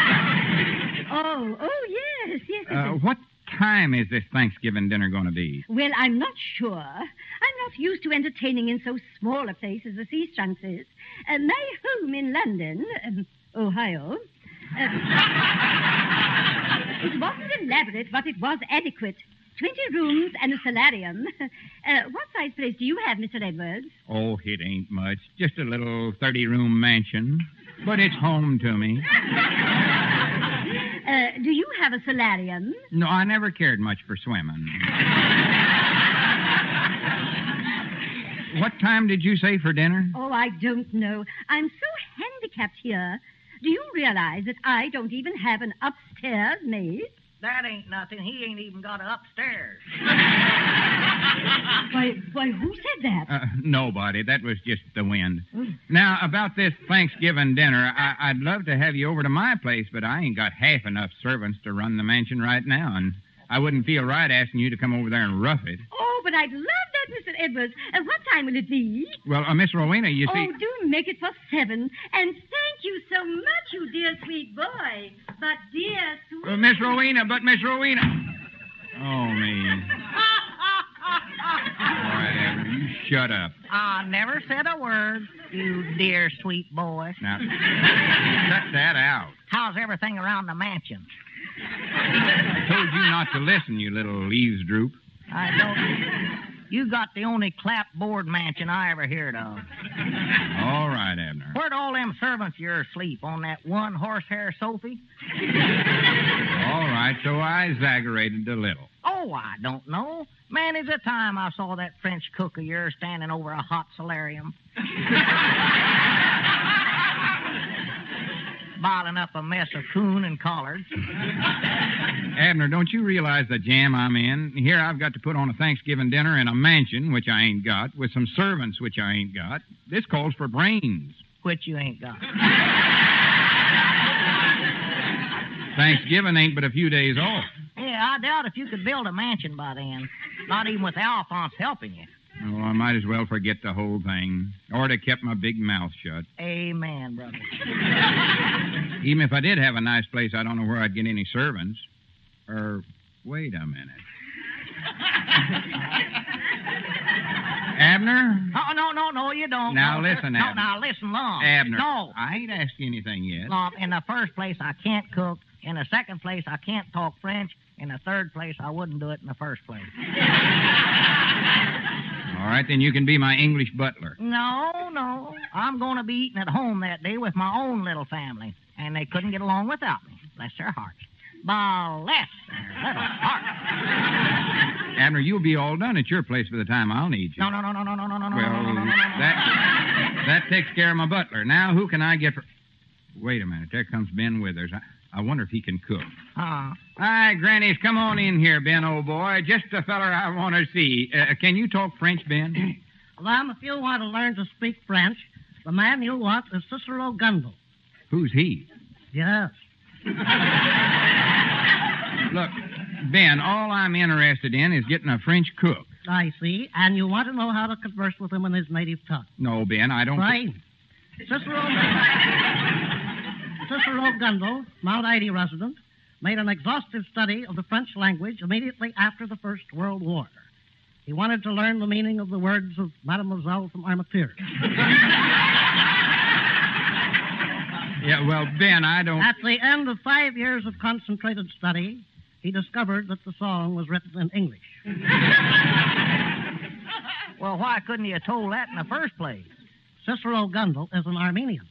Oh, yes. What time is this Thanksgiving dinner going to be? Well, I'm not sure. I'm not used to entertaining in so small a place as the Sea Strunces. My home in London, Ohio, it wasn't elaborate, but it was adequate. 20 rooms and a solarium. What size place do you have, Mr. Edwards? Oh, it ain't much. Just a little 30-room mansion. But it's home to me. Do you have a solarium? No, I never cared much for swimming. What time did you say for dinner? Oh, I don't know. I'm so handicapped here. Do you realize that I don't even have an upstairs maid? That ain't nothing. He ain't even got it upstairs. Why, who said that? Nobody. That was just the wind. Now, about this Thanksgiving dinner, I'd love to have you over to my place, but I ain't got half enough servants to run the mansion right now, and I wouldn't feel right asking you to come over there and rough it. Oh, but I'd love that, Mr. Edwards. What time will it be? Well, Miss Rowena, you see... Oh, do make it for 7. And thank you so much, you dear sweet boy. But dear sweet... Miss Rowena. Oh, me. All right, Abner, you shut up. I never said a word, you dear sweet boy. Now, cut that out. How's everything around the mansion? I told you not to listen, you little leaves droop. I don't. You got the only clapboard mansion I ever heard of. All right, Abner. Where'd all them servants of yours sleep? On that one horsehair Sophie? All right, so I exaggerated a little. Oh, I don't know. Man, is the time I saw that French cook of yours standing over a hot solarium. Bottling up a mess of coon and collards. Abner, don't you realize the jam I'm in? Here I've got to put on a Thanksgiving dinner in a mansion, which I ain't got, with some servants, which I ain't got. This calls for brains. Which you ain't got. Thanksgiving ain't but a few days off. Yeah, I doubt if you could build a mansion by then. Not even with Alphonse helping you. Oh, I might as well forget the whole thing. Or to kept my big mouth shut. Amen, brother. Even if I did have a nice place, I don't know where I'd get any servants. Wait a minute. Abner? Oh, no, you don't. Now, listen, Abner. No, now, listen long. Abner. No. I ain't asked you anything yet. Long, in the first place, I can't cook. In the second place, I can't talk French. In the third place, I wouldn't do it in the first place. All right, then you can be my English butler. No. I'm going to be eating at home that day with my own little family. And they couldn't get along without me. Bless their hearts. Bless their little hearts. Abner, you'll be all done at your place by the time I'll need you. No. Well, that takes care of my butler. Now, who can I get for... Wait a minute. There comes Ben Withers. I wonder if he can cook. Hi, Grannies. Come on in here, Ben, old boy. Just the feller I want to see. Can you talk French, Ben? Well, if you want to learn to speak French, the man you want is Cicero Gundel. Who's he? Yes. Look, Ben, all I'm interested in is getting a French cook. I see, and you want to know how to converse with him in his native tongue. No, Ben, I don't... Right. Cicero Gundel, Mount Ida resident, made an exhaustive study of the French language immediately after the First World War. He wanted to learn the meaning of the words of Mademoiselle from Armateur. Yeah, well, Ben, I don't... At the end of 5 years of concentrated study, he discovered that the song was written in English. Well, why couldn't he have told that in the first place? Cicero Gundel is an Armenian.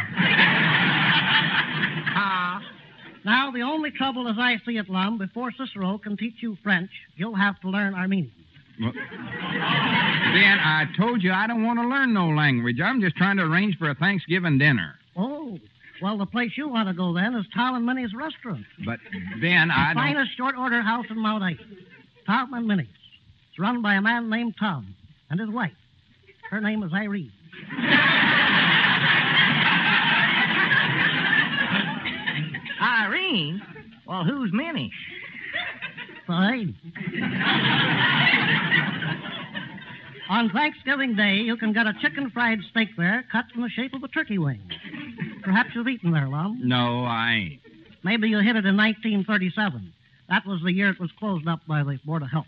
Now, the only trouble as I see it, Lum, before Cicero can teach you French, you'll have to learn Armenian. Well, Ben, I told you I don't want to learn no language. I'm just trying to arrange for a Thanksgiving dinner. Oh, well, the place you want to go, then, is Tom and Minnie's restaurant. But, Ben, I don't... Finest short-order house in Mount Ida. Tom and Minnie's. It's run by a man named Tom and his wife. Her name is Irene. Irene? Well, who's Minnie? Fine. On Thanksgiving Day, you can get a chicken fried steak there cut in the shape of a turkey wing. Perhaps you've eaten there, Lum. No, I ain't. Maybe you hit it in 1937. That was the year it was closed up by the Board of Health.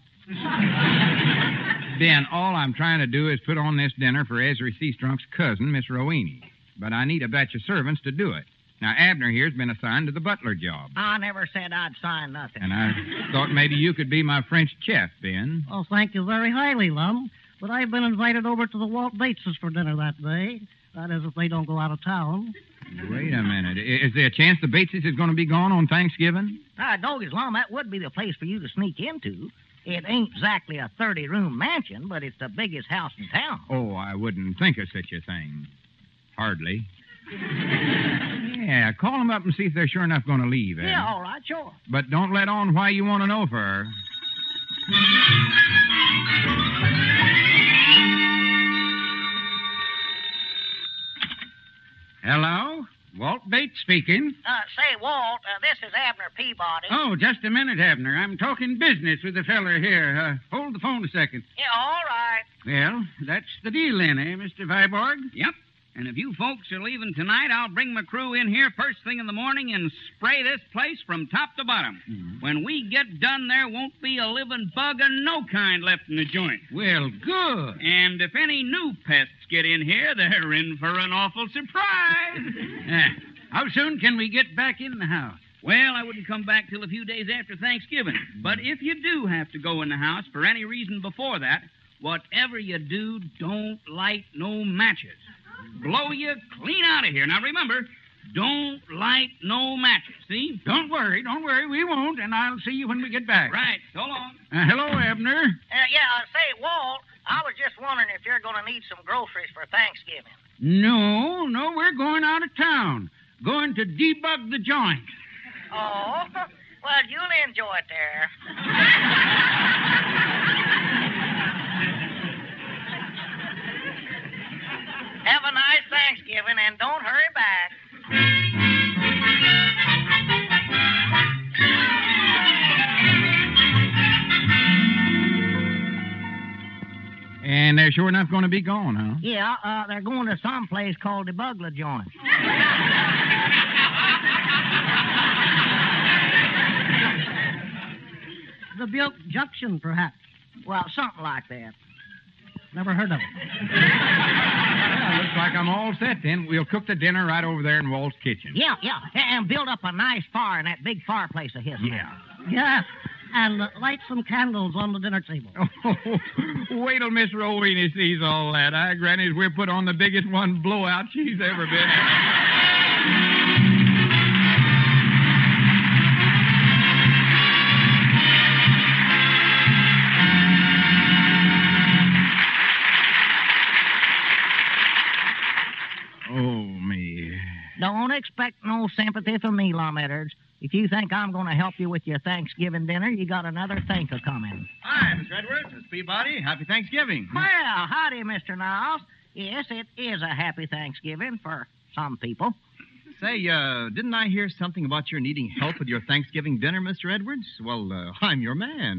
Ben, all I'm trying to do is put on this dinner for Ezra Seastrunk's cousin, Miss Roweny. But I need a batch of servants to do it. Now, Abner here's been assigned to the butler job. I never said I'd sign nothing. And I thought maybe you could be my French chef, Ben. Oh, thank you very highly, Lum. But I've been invited over to the Walt Bateses for dinner that day. That is, if they don't go out of town. Wait a minute. Is there a chance the Bateses is going to be gone on Thanksgiving? Doggies, Lum, that would be the place for you to sneak into. It ain't exactly a 30-room mansion, but it's the biggest house in town. Oh, I wouldn't think of such a thing. Hardly. Yeah, call them up and see if they're sure enough going to leave, Ed. Yeah, all right, sure. But don't let on why you want to know for her. Hello? Walt Bates speaking. Say, Walt, this is Abner Peabody. Oh, just a minute, Abner. I'm talking business with the feller here. Hold the phone a second. Yeah, all right. Well, that's the deal then, eh, Mr. Viborg? Yep. And if you folks are leaving tonight, I'll bring my crew in here first thing in the morning and spray this place from top to bottom. Mm-hmm. When we get done, there won't be a living bug of no kind left in the joint. Well, good. And if any new pests get in here, they're in for an awful surprise. How soon can we get back in the house? Well, I wouldn't come back till a few days after Thanksgiving. But if you do have to go in the house for any reason before that, whatever you do, don't light no matches. Blow you clean out of here. Now, remember, don't light no matches, see? Don't worry, we won't, and I'll see you when we get back. Right, so long. Hello, Abner. Say, Walt, I was just wondering if you're going to need some groceries for Thanksgiving. No, we're going out of town. Going to debug the joint. Oh, well, you'll enjoy it there. Have a nice Thanksgiving, and don't hurry back. And they're sure enough going to be gone, huh? Yeah, they're going to some place called the Bugler Joint. The Buick Junction, perhaps. Well, something like that. Never heard of it. Yeah, looks like I'm all set then. We'll cook the dinner right over there in Walt's kitchen. Yeah. And build up a nice fire in that big fireplace of his. Yeah. Yes. And light some candles on the dinner table. Oh, wait till Miss Rowena sees all that. Granny's we're put on the biggest one blowout she's ever been in. Don't expect no sympathy from me, Lum Edwards. If you think I'm going to help you with your Thanksgiving dinner, you got another thinker coming. Hi, Mr. Edwards. It's Peabody. Happy Thanksgiving. Well, howdy, Mr. Niles. Yes, it is a happy Thanksgiving for some people. Say, didn't I hear something about your needing help with your Thanksgiving dinner, Mr. Edwards? Well, I'm your man.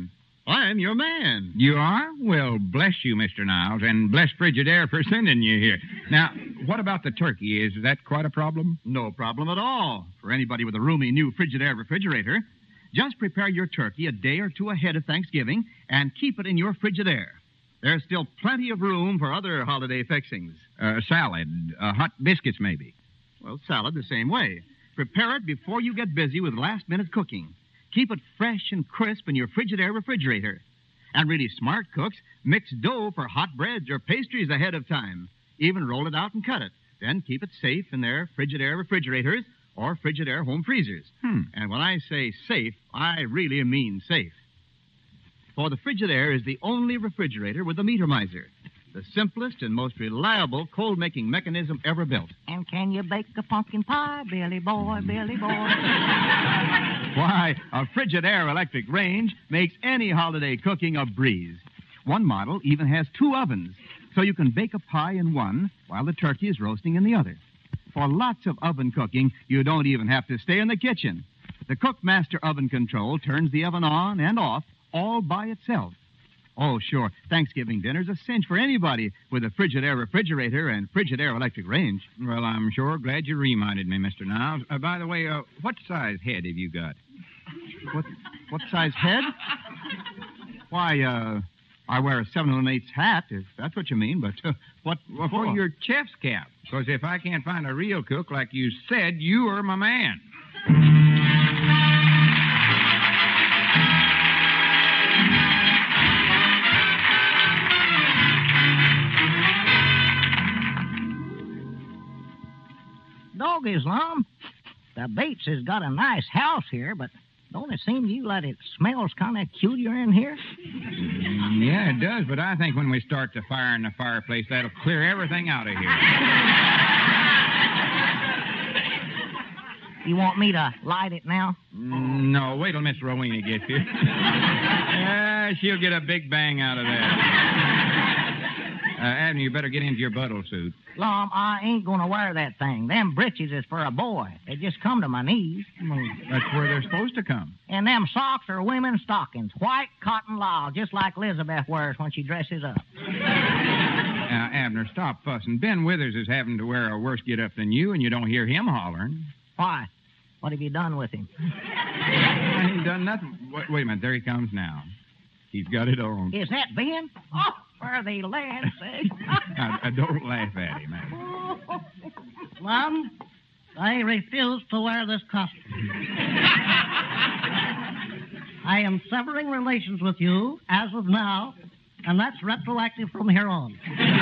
I'm your man. You are? Well, bless you, Mr. Niles, and bless Frigidaire for sending you here. Now, what about the turkey? Is that quite a problem? No problem at all. For anybody with a roomy new Frigidaire refrigerator, just prepare your turkey a day or two ahead of Thanksgiving and keep it in your Frigidaire. There's still plenty of room for other holiday fixings. Salad, hot biscuits, maybe. Well, salad the same way. Prepare it before you get busy with last-minute cooking. Keep it fresh and crisp in your Frigidaire refrigerator. And really smart cooks mix dough for hot breads or pastries ahead of time. Even roll it out and cut it. Then keep it safe in their Frigidaire refrigerators or Frigidaire home freezers. And when I say safe, I really mean safe. For the Frigidaire is the only refrigerator with a meter miser. The simplest and most reliable cold-making mechanism ever built. And can you bake a pumpkin pie, Billy boy, Billy boy? Why, a Frigidaire electric range makes any holiday cooking a breeze. One model even has 2 ovens, so you can bake a pie in one while the turkey is roasting in the other. For lots of oven cooking, you don't even have to stay in the kitchen. The Cookmaster oven control turns the oven on and off all by itself. Oh, sure, Thanksgiving dinner's a cinch for anybody with a Frigidaire refrigerator and Frigidaire electric range. Well, I'm sure glad you reminded me, Mr. Niles. By the way, what size head have you got? What size head? Why, I wear a 7 1/8 hat, if that's what you mean, but what for your chef's cap. Because if I can't find a real cook like you said, you are my man. Doggies, Lum. The Bates has got a nice house here, but don't it seem to you like it smells kind of peculiar in here? Yeah, it does, but I think when we start the fire in the fireplace, that'll clear everything out of here. You want me to light it now? No, wait till Miss Rowena gets here. She'll get a big bang out of that. Abner, you better get into your buttle suit. Lum, I ain't going to wear that thing. Them breeches is for a boy. They just come to my knees. Well, that's where they're supposed to come. And them socks are women's stockings. White cotton lisle, just like Elizabeth wears when she dresses up. Now, Abner, stop fussing. Ben Withers is having to wear a worse get-up than you, and you don't hear him hollering. Why? What have you done with him? I ain't done nothing. Wait a minute. There he comes now. He's got it on. Is that Ben? Oh, for the land's sake. I don't laugh at him, Abner. Lum, I refuse to wear this costume. I am severing relations with you as of now, and that's retroactive from here on.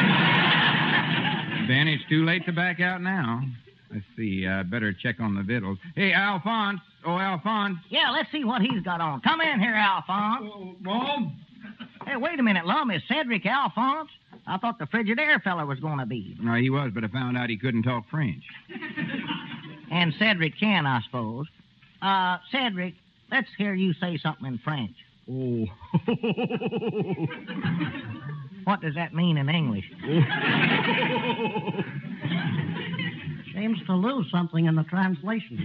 Ben, it's too late to back out now. Let's see. Better check on the victuals. Hey, Alphonse. Oh, Alphonse. Yeah, let's see what he's got on. Come in here, Alphonse. Mom? Hey, wait a minute, Lum. Is Cedric Alphonse? I thought the Frigidaire fella was going to be. No, he was, but I found out he couldn't talk French. And Cedric can, I suppose. Cedric, let's hear you say something in French. Oh. What does that mean in English? Seems to lose something in the translation.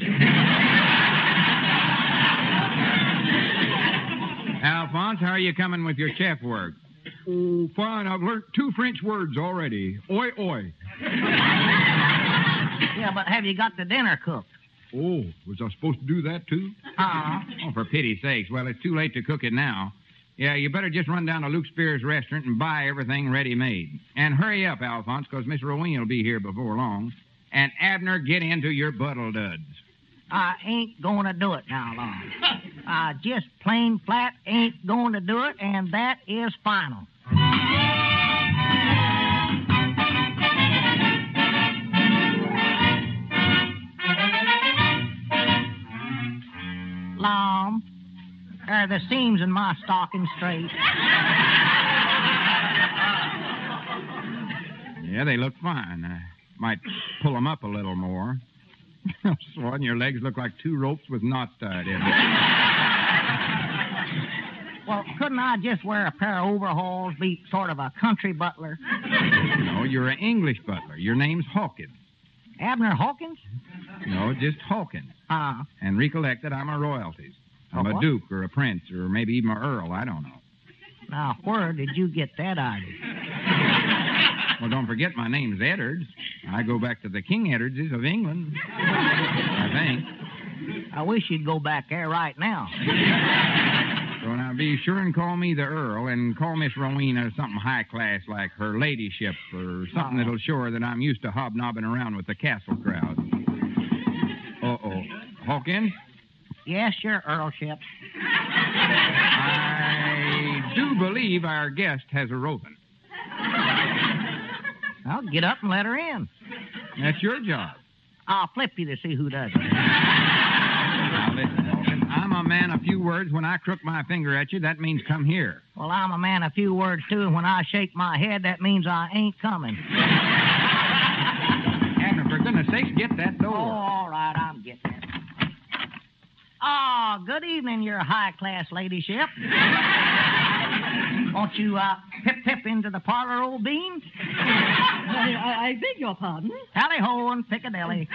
Alphonse, how are you coming with your chef work? Oh, fine. I've learned 2 French words already. Oi, oi. Yeah, but have you got the dinner cooked? Oh, was I supposed to do that, too? Uh-huh. Oh, for pity's sakes. Well, it's too late to cook it now. Yeah, you better just run down to Luke Spear's restaurant and buy everything ready-made. And hurry up, Alphonse, because Miss Rowena will be here before long. And Abner, get into your buttle duds. I ain't going to do it now, Lum. I just plain flat ain't going to do it, and that is final. Lum, are the seams in my stocking straight? Yeah, they look fine. Might pull them up a little more. Swan, your legs look like 2 ropes with knots tied in them. Well, couldn't I just wear a pair of overalls, be sort of a country butler? No, you're an English butler. Your name's Hawkins. Abner Hawkins? No, just Hawkins. And recollect that I'm a royalties. I'm a duke or a prince or maybe even an earl. I don't know. Now, where did you get that idea? Well, don't forget my name's Eddards. I go back to the King Eddardses of England, I think. I wish you'd go back there right now. So now be sure and call me the Earl, and call Miss Rowena something high class like her ladyship or something that'll show her that I'm used to hobnobbing around with the castle crowd. Uh-oh. Hawkins? Yes, your Earlship. I do believe our guest has a roving. I'll get up and let her in. That's your job. I'll flip you to see who does it. Now, listen, Hawkins. I'm a man of few words. When I crook my finger at you, that means come here. Well, I'm a man of few words, too, and when I shake my head, that means I ain't coming. Abner, for goodness sakes, get that door. Oh, all right, I'm getting it. Oh, good evening, your high-class ladyship. Won't you, pip into the parlor, old bean? I beg your pardon? Tally-ho and Piccadilly.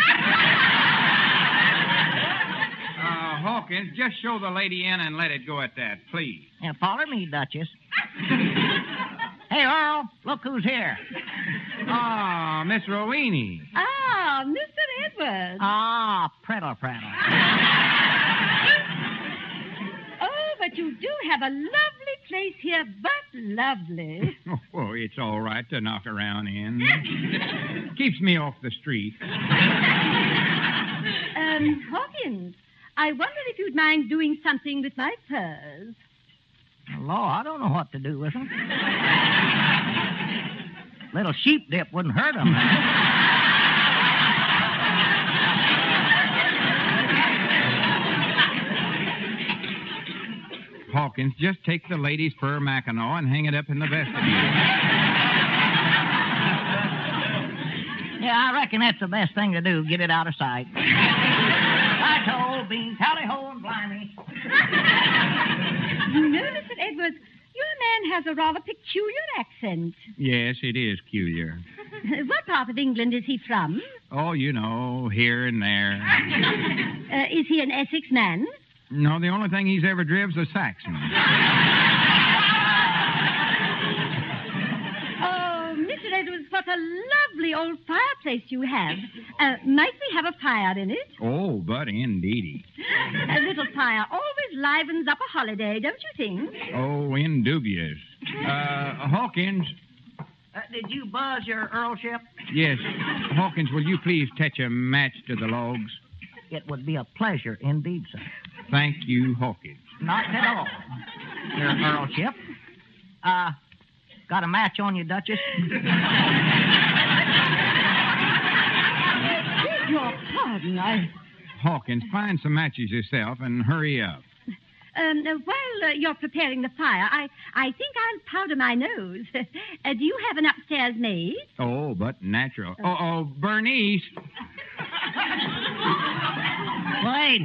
Hawkins, just show the lady in and let it go at that, please. Yeah, follow me, Duchess. Hey, Earl, look who's here. Ah, Miss Rowena. Ah, Mr. Edwards. Ah, prattle. Oh, but you do have a lovely place here, but lovely. Oh, it's all right to knock around in. Keeps me off the street. Hawkins, I wonder if you'd mind doing something with my furs. Law, I don't know what to do with them. Little sheep dip wouldn't hurt them. Hawkins, just take the lady's fur mackinaw and hang it up in the vestibule. Yeah, I reckon that's the best thing to do. Get it out of sight. Right-ho, bean, tally-ho, and blimey. You know, Mr. Edwards, your man has a rather peculiar accent. Yes, it is peculiar. What part of England is he from? Oh, you know, here and there. Is he an Essex man? No, the only thing he's ever driven's a Saxon. Oh, Mr. Edwards, what a lovely old fireplace you have. Might we have a fire in it? Oh, but indeedy. A little fire always livens up a holiday, don't you think? Oh, indubious. Hawkins. Did you buzz your Earlship? Yes. Hawkins, will you please touch a match to the logs? It would be a pleasure indeed, sir. Thank you, Hawkins. Not at all, your Earlship. Got a match on you, Duchess? Beg your pardon, Hawkins, find some matches yourself and hurry up. While you're preparing the fire, I think I'll powder my nose. Do you have an upstairs maid? Oh, but natural. Bernice. Wayne.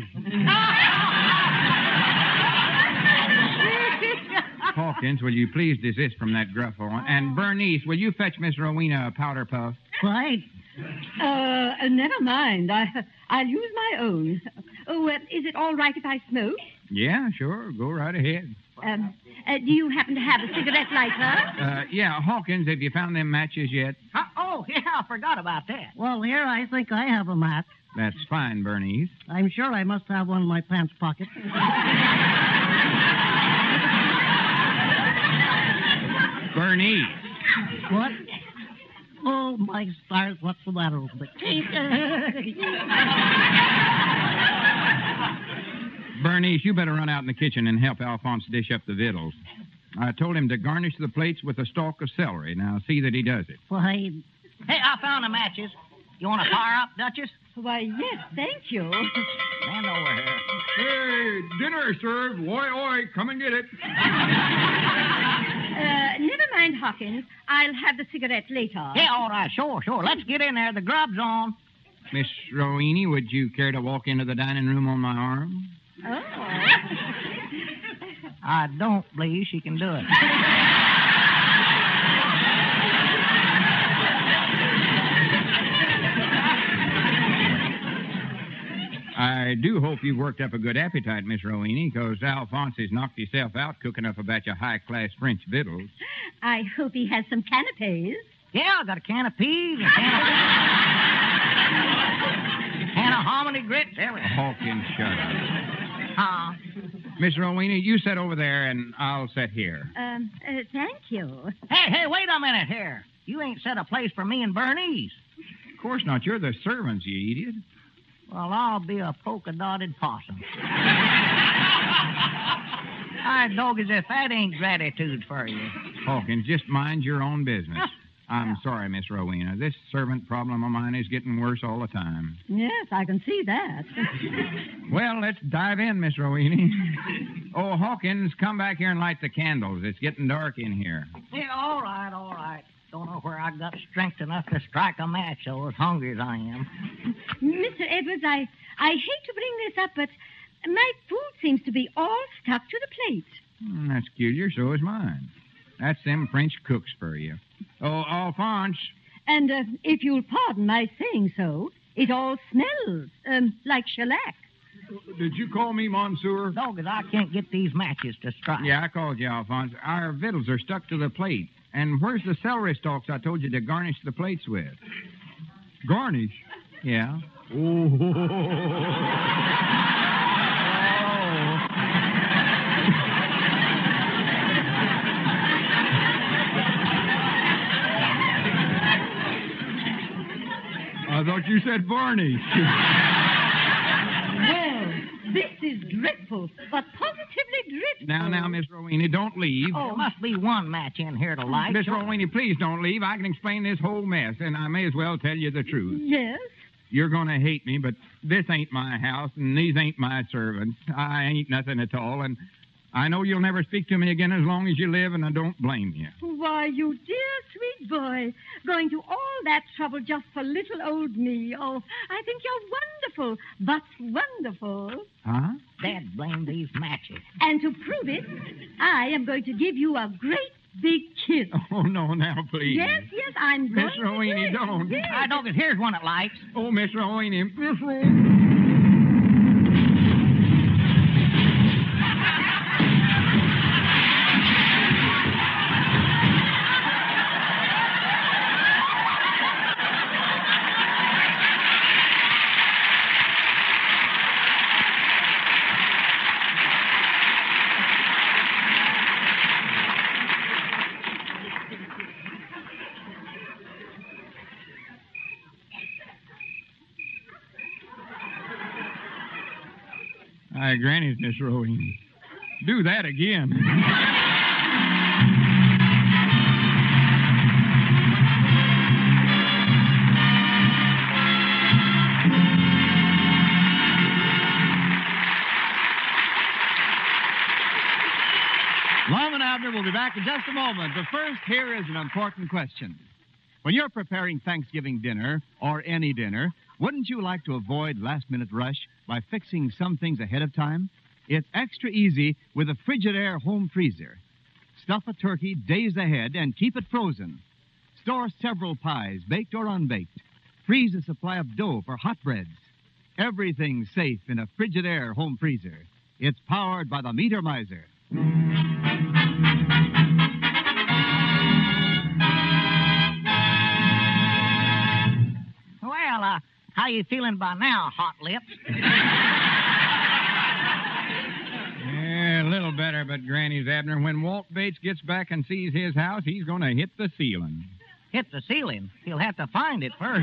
Hawkins, will you please desist from that gruff one? And Bernice, will you fetch Miss Rowena a powder puff? Wayne. Never mind. I'll use my own. Oh, is it all right if I smoke? Yeah, sure. Go right ahead. Do you happen to have a cigarette lighter? Yeah, Hawkins, have you found them matches yet? Oh, yeah, I forgot about that. Well, here, I think I have a match. That's fine, Bernice. I'm sure I must have one in my pants pocket. Bernice. What? Oh, my stars, what's the matter with me? Bernice, you better run out in the kitchen and help Alphonse dish up the victuals. I told him to garnish the plates with a stalk of celery. Now, see that he does it. Why... Hey, I found the matches. You want to fire up, Duchess? Why, yes, thank you. Stand over here. Hey, dinner is served. Oi, come and get it. Never mind, Hawkins. I'll have the cigarette later. Yeah, all right, sure. Let's get in there. The grub's on. Miss Rowena, would you care to walk into the dining room on my arm? Oh. I don't believe she can do it. I do hope you've worked up a good appetite, Miss Rowena, because Alphonse has knocked himself out cooking up a batch of high-class French victuals. I hope he has some canapes. Yeah, I got a can of peas, a can of hominy grits, everything. Hawkins, shut up. Miss Rowena, you sit over there, and I'll sit here. Thank you. Hey, wait a minute here. You ain't set a place for me and Bernice. Of course not. You're the servants, you idiot. Well, I'll be a polka-dotted possum. I dog as if that ain't gratitude for you. Hawkins, just mind your own business. I'm sorry, Miss Rowena. This servant problem of mine is getting worse all the time. Yes, I can see that. Well, let's dive in, Miss Rowena. Oh, Hawkins, come back here and light the candles. It's getting dark in here. Yeah, all right. Don't know where I got strength enough to strike a match, though, as hungry as I am. Mr. Edwards, I hate to bring this up, but my food seems to be all stuck to the plate. That's peculiar. So is mine. That's them French cooks for you. Oh, Alphonse. And if you'll pardon my saying so, it all smells like shellac. Did you call me Monsieur? No, because I can't get these matches to strike. Yeah, I called you, Alphonse. Our victuals are stuck to the plate. And where's the celery stalks I told you to garnish the plates with? Garnish? Yeah. I thought you said varnish. Well, this is dreadful, but positively dreadful. Now, Miss Rowena, don't leave. Oh, there must be one match in here to light. Miss Rowena, please don't leave. I can explain this whole mess, and I may as well tell you the truth. Yes? You're going to hate me, but this ain't my house, and these ain't my servants. I ain't nothing at all, and I know you'll never speak to me again as long as you live, and I don't blame you. Why, you dear, sweet boy, going to all that trouble just for little old me. Oh, I think you're wonderful, but wonderful. Huh? Dad, blame these matches. And to prove it, I am going to give you a great big kiss. Oh, no, now, please. Yes, I'm going Miss Rowena, don't. Yes. I don't. Here's one that lights. Oh, Miss Rowena, Miss Rowena. Granny's, Miss Rowena. Do that again. Lum and Abner will be back in just a moment, but first, here is an important question. When you're preparing Thanksgiving dinner, or any dinner, wouldn't you like to avoid last-minute rush by fixing some things ahead of time? It's extra easy with a Frigidaire home freezer. Stuff a turkey days ahead and keep it frozen. Store several pies, baked or unbaked. Freeze a supply of dough for hot breads. Everything's safe in a Frigidaire home freezer. It's powered by the Meter Miser. Well, how you feeling by now, Hot Lips? Yeah, a little better, but Granny's, Abner, when Walt Bates gets back and sees his house, he's going to hit the ceiling. Hit the ceiling? He'll have to find it first.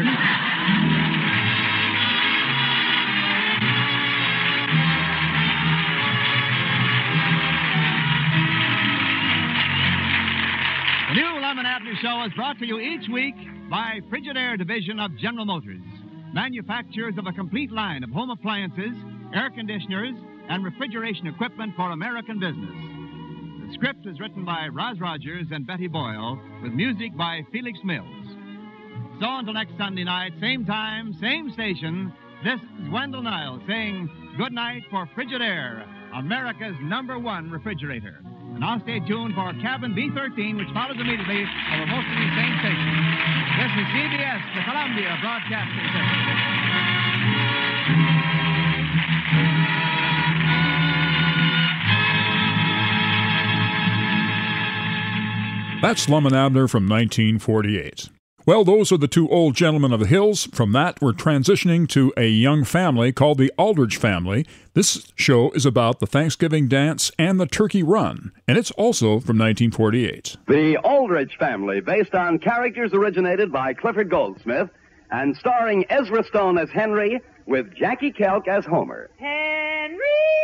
The new Lum and Abner Show is brought to you each week by Frigidaire Division of General Motors, manufacturers of a complete line of home appliances, air conditioners, and refrigeration equipment for American business. The script is written by Roz Rogers and Betty Boyle, with music by Felix Mills. So until next Sunday night, same time, same station, this is Wendell Niles saying good night for Frigidaire, America's #1 refrigerator. And now stay tuned for Cabin B-13, which follows immediately over most of these same stations. This is CBS, the Columbia Broadcasting System. That's Lum and Abner from 1948. Well, those are the two old gentlemen of the hills. From that, we're transitioning to a young family called the Aldrich family. This show is about the Thanksgiving dance and the turkey run, and it's also from 1948. The Aldrich family, based on characters originated by Clifford Goldsmith and starring Ezra Stone as Henry with Jackie Kelk as Homer. Henry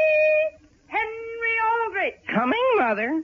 Aldrich. Coming, Mother.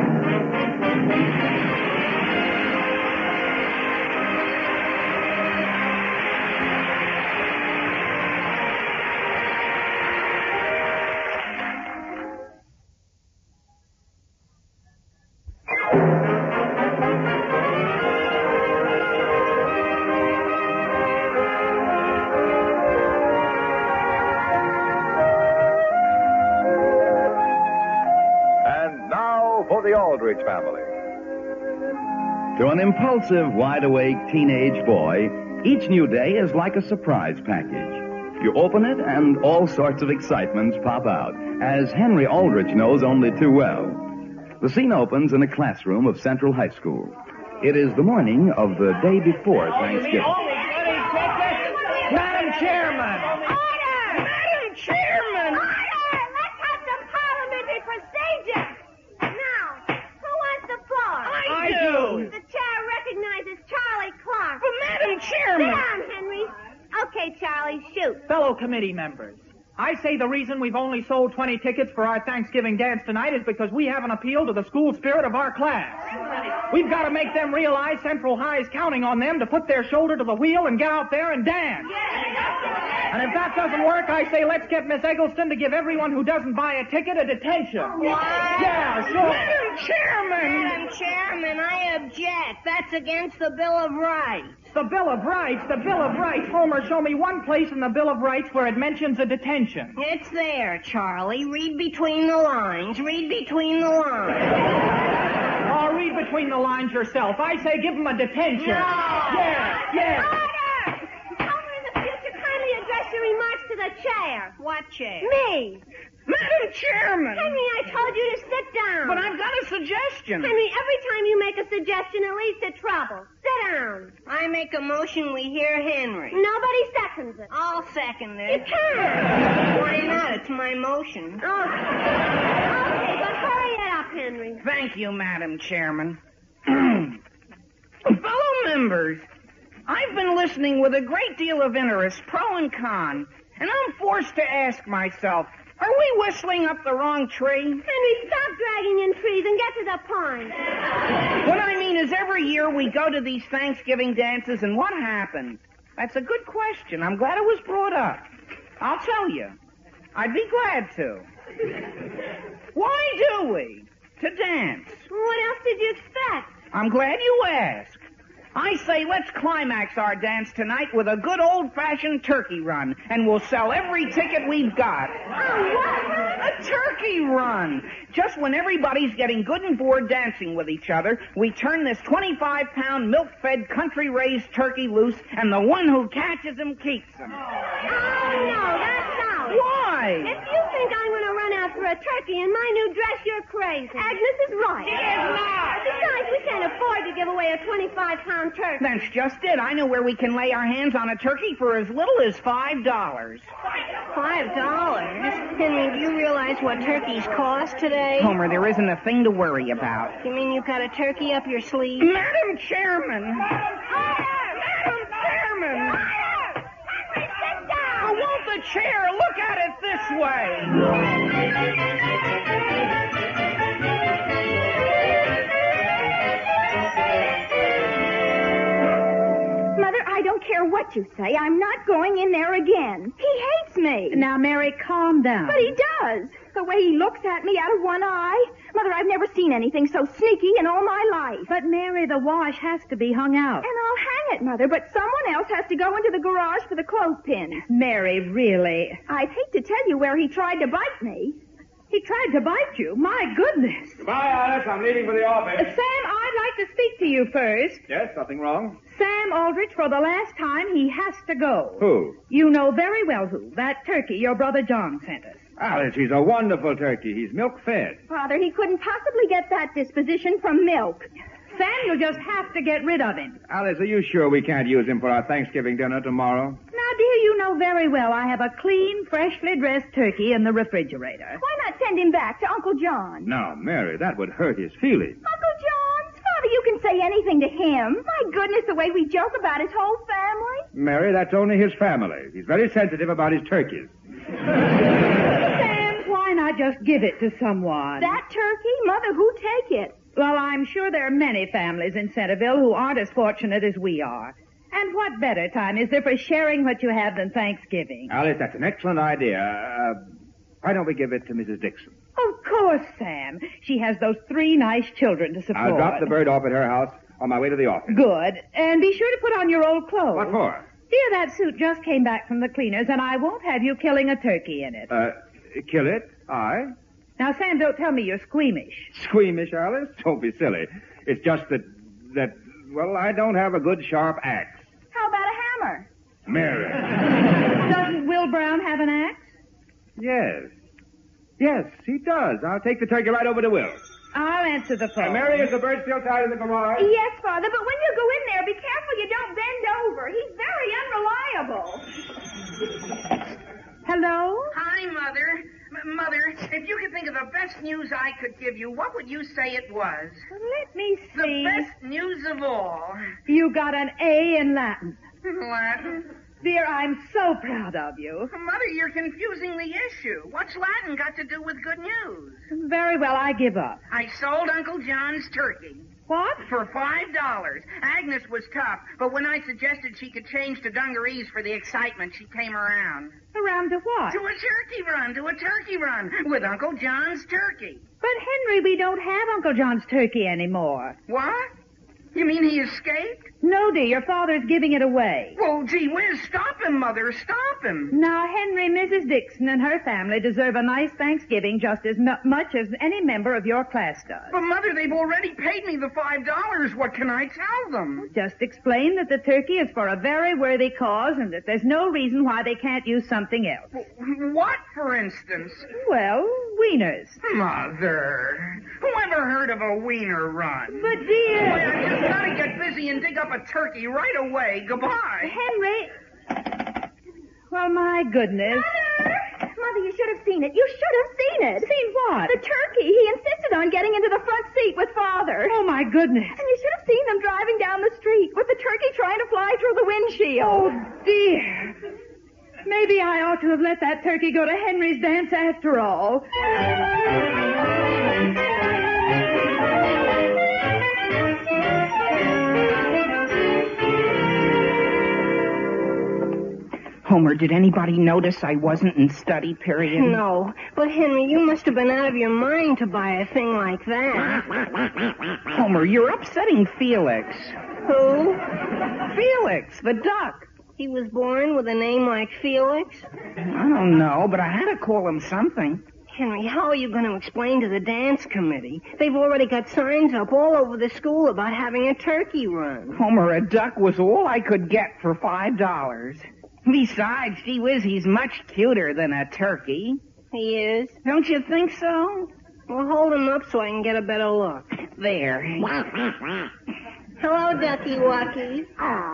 For the Aldrich family. To an impulsive, wide-awake teenage boy, each new day is like a surprise package. You open it and all sorts of excitements pop out, as Henry Aldrich knows only too well. The scene opens in a classroom of Central High School. It is the morning of the day before Thanksgiving. Madam Chairman! Order! Madam Chairman! Order! Let's have some parliamentary procedure. Now, who wants the floor? I do. The chair recognizes Charlie Clark. But Madam Chairman! Sit down, Henry. Okay, Charlie, shoot. Fellow committee members, I say the reason we've only sold 20 tickets for our Thanksgiving dance tonight is because we haven't appealed to the school spirit of our class. We've got to make them realize Central High is counting on them to put their shoulder to the wheel and get out there and dance. And if that doesn't work, I say let's get Miss Eggleston to give everyone who doesn't buy a ticket a detention. What? Yeah, sure. Madam Chairman! Madam Chairman, I object. That's against the Bill of Rights. The Bill of Rights, the Bill of Rights. Homer, show me one place in the Bill of Rights where it mentions a detention. It's there, Charlie. Read between the lines. Read between the lines. Oh, read between the lines yourself. I say give him a detention. No. Yeah. Order! Homer, in the future, kindly address your remarks to the chair. What chair? Me. Madam Chairman! Henry, I told you to sit down. But I've got a suggestion. Henry, every time you make a suggestion, it leads to trouble. Sit down. I make a motion we hear Henry. Nobody seconds it. I'll second it. You can't. Why not? It's my motion. Oh. Okay, but hurry it up, Henry. Thank you, Madam Chairman. Fellow members, I've been listening with a great deal of interest, pro and con, and I'm forced to ask myself, are we whistling up the wrong tree? Henry, stop dragging in trees and get to the point. What I mean is every year we go to these Thanksgiving dances, and what happens? That's a good question. I'm glad it was brought up. I'll tell you. I'd be glad to. Why do we? To dance. What else did you expect? I'm glad you asked. I say let's climax our dance tonight with a good old-fashioned turkey run, and we'll sell every ticket we've got. Oh, what? A turkey run. Just when everybody's getting good and bored dancing with each other, we turn this 25-pound milk-fed country-raised turkey loose, and the one who catches him keeps him. Oh, no, that's out. Why? If you think I'm going to run after a turkey in my new dress, you're crazy. Agnes is right. She is not. Besides, we can't afford to give away a 25-pound turkey. That's just it. I know where we can lay our hands on a turkey for as little as $5. $5? Henry, do you realize what turkeys cost today? Homer, there isn't a thing to worry about. You mean you've got a turkey up your sleeve? Madam Chairman! Madam Chairman! Henry, sit down! Oh, won't the chair look at it this way? I don't care what you say. I'm not going in there again. He hates me. Now, Mary, calm down. But he does. The way he looks at me out of one eye. Mother, I've never seen anything so sneaky in all my life. But, Mary, the wash has to be hung out. And I'll hang it, Mother, but someone else has to go into the garage for the clothespins. Mary, really? I'd hate to tell you where he tried to bite me. He tried to bite you? My goodness. Goodbye, Alice. I'm leaving for the office. Sam, I'd like to speak to you first. Yes, nothing wrong. Sam Aldrich, for the last time, he has to go. Who? You know very well who. That turkey your brother John sent us. Alice, he's a wonderful turkey. He's milk-fed. Father, he couldn't possibly get that disposition from milk. Sam, you'll just have to get rid of him. Alice, are you sure we can't use him for our Thanksgiving dinner tomorrow? Now, dear, you know very well I have a clean, freshly dressed turkey in the refrigerator. Why not send him back to Uncle John? No, Mary, that would hurt his feelings. Uncle John? Father, you can say anything to him. My goodness, the way we joke about his whole family. Mary, that's only his family. He's very sensitive about his turkeys. Sam, why not just give it to someone? That turkey? Mother, who'd take it? Well, I'm sure there are many families in Centerville who aren't as fortunate as we are. And what better time is there for sharing what you have than Thanksgiving? Alice, that's an excellent idea. Why don't we give it to Mrs. Dixon? Of course, Sam. She has those 3 nice children to support. I'll drop the bird off at her house on my way to the office. Good. And be sure to put on your old clothes. What for? Dear, that suit just came back from the cleaners, and I won't have you killing a turkey in it. Kill it? I? Now, Sam, don't tell me you're squeamish. Squeamish, Alice? Don't be silly. It's just that, well, I don't have a good sharp axe. How about a hammer? Mary. Doesn't Will Brown have an axe? Yes. Yes, he does. I'll take the turkey right over to Will. I'll answer the phone. Mary, is the bird still tied in the garage? Yes, Father, but when you go in there, be careful you don't bend over. He's very unreliable. Hello? Hi, Mother. Mother, if you could think of the best news I could give you, what would you say it was? Let me see. The best news of all. You got an A in Latin. Latin? Dear, I'm so proud of you. Mother, you're confusing the issue. What's Latin got to do with good news? Very well, I give up. I sold Uncle John's turkey. What? For $5. Agnes was tough, but when I suggested she could change to dungarees for the excitement, she came around. Around to what? To a turkey run, with Uncle John's turkey. But, Henry, we don't have Uncle John's turkey anymore. What? You mean he escaped? No, dear, your father's giving it away. Well, gee whiz, stop him, Mother, stop him. Now, Henry, Mrs. Dixon and her family deserve a nice Thanksgiving just as much as any member of your class does. But, Mother, they've already paid me the $5. What can I tell them? Just explain that the turkey is for a very worthy cause and that there's no reason why they can't use something else. What, for instance? Well, wieners. Mother, who ever heard of a wiener run? But, dear... Boy, I just gotta get busy and dig up a turkey right away. Goodbye. Henry... Well, my goodness. Mother, you should have seen it. You should have seen it. Seen what? The turkey. He insisted on getting into the front seat with Father. Oh, my goodness. And you should have seen them driving down the street with the turkey trying to fly through the windshield. Oh, dear. Maybe I ought to have let that turkey go to Henry's dance after all. Homer, did anybody notice I wasn't in study period? No. But, Henry, you must have been out of your mind to buy a thing like that. Homer, you're upsetting Felix. Who? Felix, the duck. He was born with a name like Felix? I don't know, but I had to call him something. Henry, how are you going to explain to the dance committee? They've already got signs up all over the school about having a turkey run. Homer, a duck was all I could get for $5. Besides, gee whiz, he's much cuter than a turkey. He is? Don't you think so? Well, hold him up so I can get a better look. There. Hello, Ducky Wucky.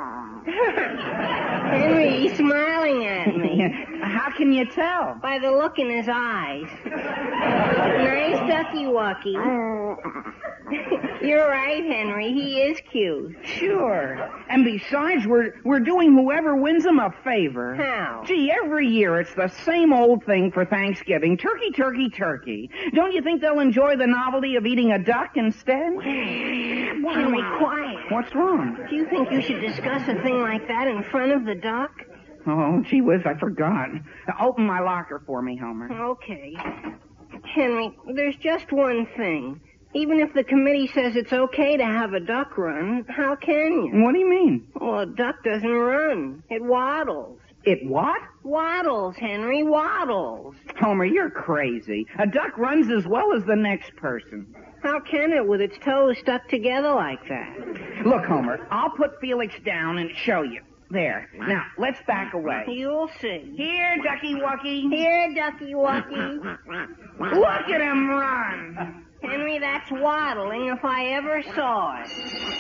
Henry, he's smiling at me. How can you tell? By the look in his eyes. Nice Ducky Wucky. You're right, Henry. He is cute. Sure. And besides, we're doing whoever wins him a favor. How? Gee, every year it's the same old thing for Thanksgiving. Turkey, turkey, turkey. Don't you think they'll enjoy the novelty of eating a duck instead? Henry, quiet. What's wrong? Do you think you should discuss a thing like that in front of the duck? Oh, gee whiz, I forgot. Open my locker for me, Homer. Okay. Henry, there's just one thing. Even if the committee says it's okay to have a duck run, how can you? What do you mean? Well, a duck doesn't run. It waddles. It what? Waddles, Henry, waddles. Homer, you're crazy. A duck runs as well as the next person. How can it with its toes stuck together like that? Look, Homer, I'll put Felix down and show you. There. Now, let's back away. You'll see. Here, Ducky Wucky. Here, Ducky Wucky. Look at him run. Henry, that's waddling if I ever saw it.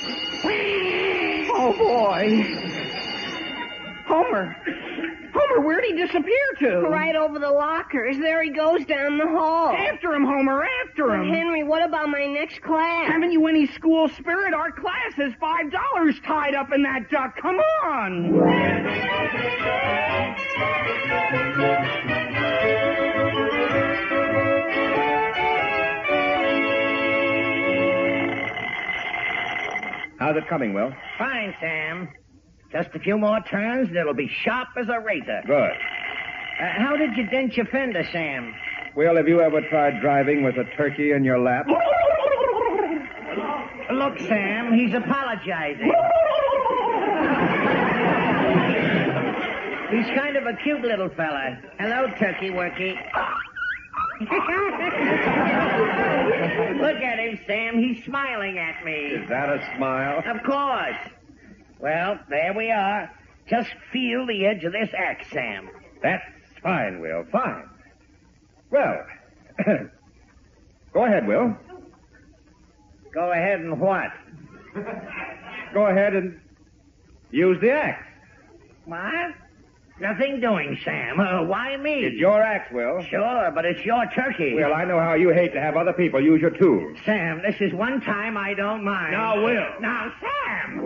Oh, boy. Homer, where'd he disappear to? Right over the lockers. There he goes down the hall. After him, Homer, after him. But Henry, what about my next class? Haven't you any school spirit? Our class has $5 tied up in that duck. Come on. How's it coming, Will? Fine, Sam. Just a few more turns and it'll be sharp as a razor. Good. How did you dent your fender, Sam? Will, have you ever tried driving with a turkey in your lap? Look, Sam, he's apologizing. He's kind of a cute little fella. Hello, Turkey Worky. Look at him, Sam. He's smiling at me. Is that a smile? Of course. Well, there we are. Just feel the edge of this axe, Sam. That's fine, Will. Fine. Well, go ahead, Will. Go ahead and what? Go ahead and use the axe. What? Nothing doing, Sam. Why me? It's your axe, Will. Sure, but it's your turkey. Well, I know how you hate to have other people use your tools. Sam, this is one time I don't mind. Now, Will. Now, Sam!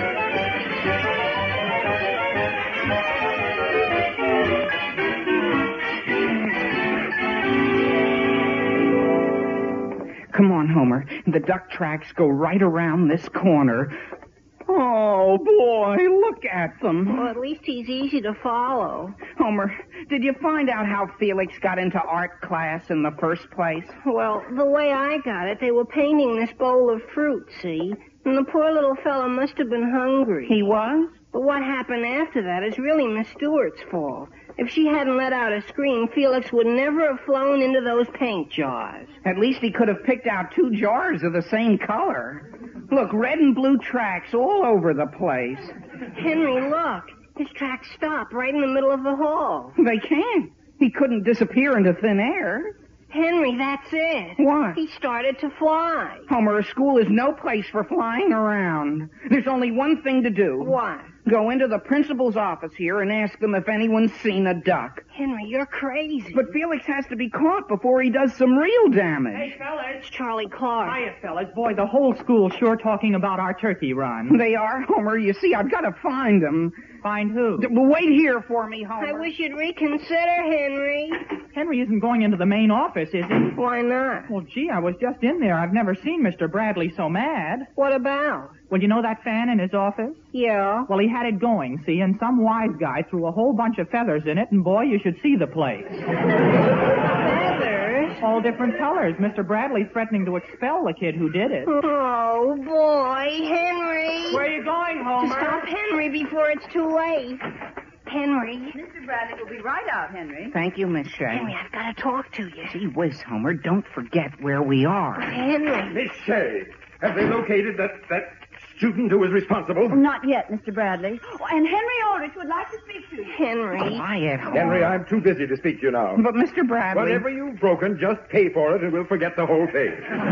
Come on, Homer. The duck tracks go right around this corner. Oh, boy, look at them. Well, at least he's easy to follow. Homer, did you find out how Felix got into art class in the first place? Well, the way I got it, they were painting this bowl of fruit, see? And the poor little fellow must have been hungry. He was? But what happened after that is really Miss Stewart's fault. If she hadn't let out a scream, Felix would never have flown into those paint jars. At least he could have picked out 2 jars of the same color. Look, red and blue tracks all over the place. Henry, look. His tracks stop right in the middle of the hall. They can't. He couldn't disappear into thin air. Henry, that's it. What? He started to fly. Homer, a school is no place for flying around. There's only one thing to do. What? Go into the principal's office here and ask him if anyone's seen a duck. Henry, you're crazy. But Felix has to be caught before he does some real damage. Hey, fellas. It's Charlie Clark. Hiya, fellas. Boy, the whole school's sure talking about our turkey run. They are, Homer. You see, I've got to find him. Find who? Wait here for me, Homer. I wish you'd reconsider, Henry. Henry isn't going into the main office, is he? Why not? Well, gee, I was just in there. I've never seen Mr. Bradley so mad. What about? Well, you know that fan in his office? Yeah. Well, he had it going, see, and some wise guy threw a whole bunch of feathers in it, and boy, you should see the place. Feathers? All different colors. Mr. Bradley's threatening to expel the kid who did it. Oh, boy, Henry. Where are you going, Homer? Stop Henry before it's too late. Henry. Mr. Bradley will be right out, Henry. Thank you, Miss Shea. Henry, I've got to talk to you. Gee whiz, Homer, don't forget where we are. Henry. Miss Shea, have they located that student who was responsible? Not yet, Mr. Bradley. Oh, and Henry Aldrich would like to speak to you. Henry. Quiet, Homer. Henry, I'm too busy to speak to you now. But, Mr. Bradley... Whatever you've broken, just pay for it and we'll forget the whole thing.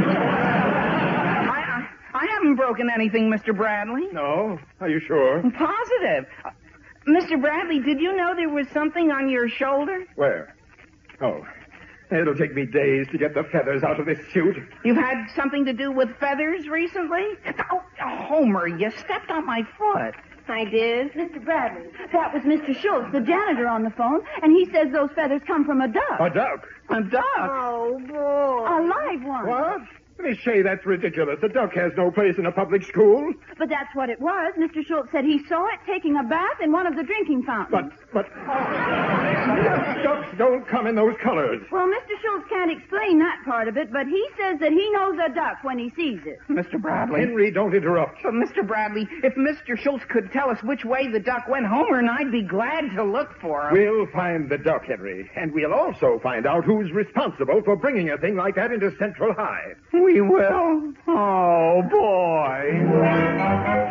I haven't broken anything, Mr. Bradley. No? Are you sure? I'm positive. Mr. Bradley, did you know there was something on your shoulder? Where? Oh. It'll take me days to get the feathers out of this suit. You've had something to do with feathers recently? Oh, Homer, you stepped on my foot. I did. Mr. Bradley, that was Mr. Schultz, the janitor, on the phone, and he says those feathers come from a duck. A duck? A duck? Oh, boy. A live one. What? Miss Shea, that's ridiculous. A duck has no place in a public school. But that's what it was. Mr. Schultz said he saw it taking a bath in one of the drinking fountains. But... Ducks don't come in those colors. Well, Mr. Schultz can't explain that part of it, but he says that he knows a duck when he sees it. Mr. Bradley. Henry, don't interrupt. But, Mr. Bradley, if Mr. Schultz could tell us which way the duck went, Homer and I'd be glad to look for him. We'll find the duck, Henry. And we'll also find out who's responsible for bringing a thing like that into Central High. We will? Oh, boy.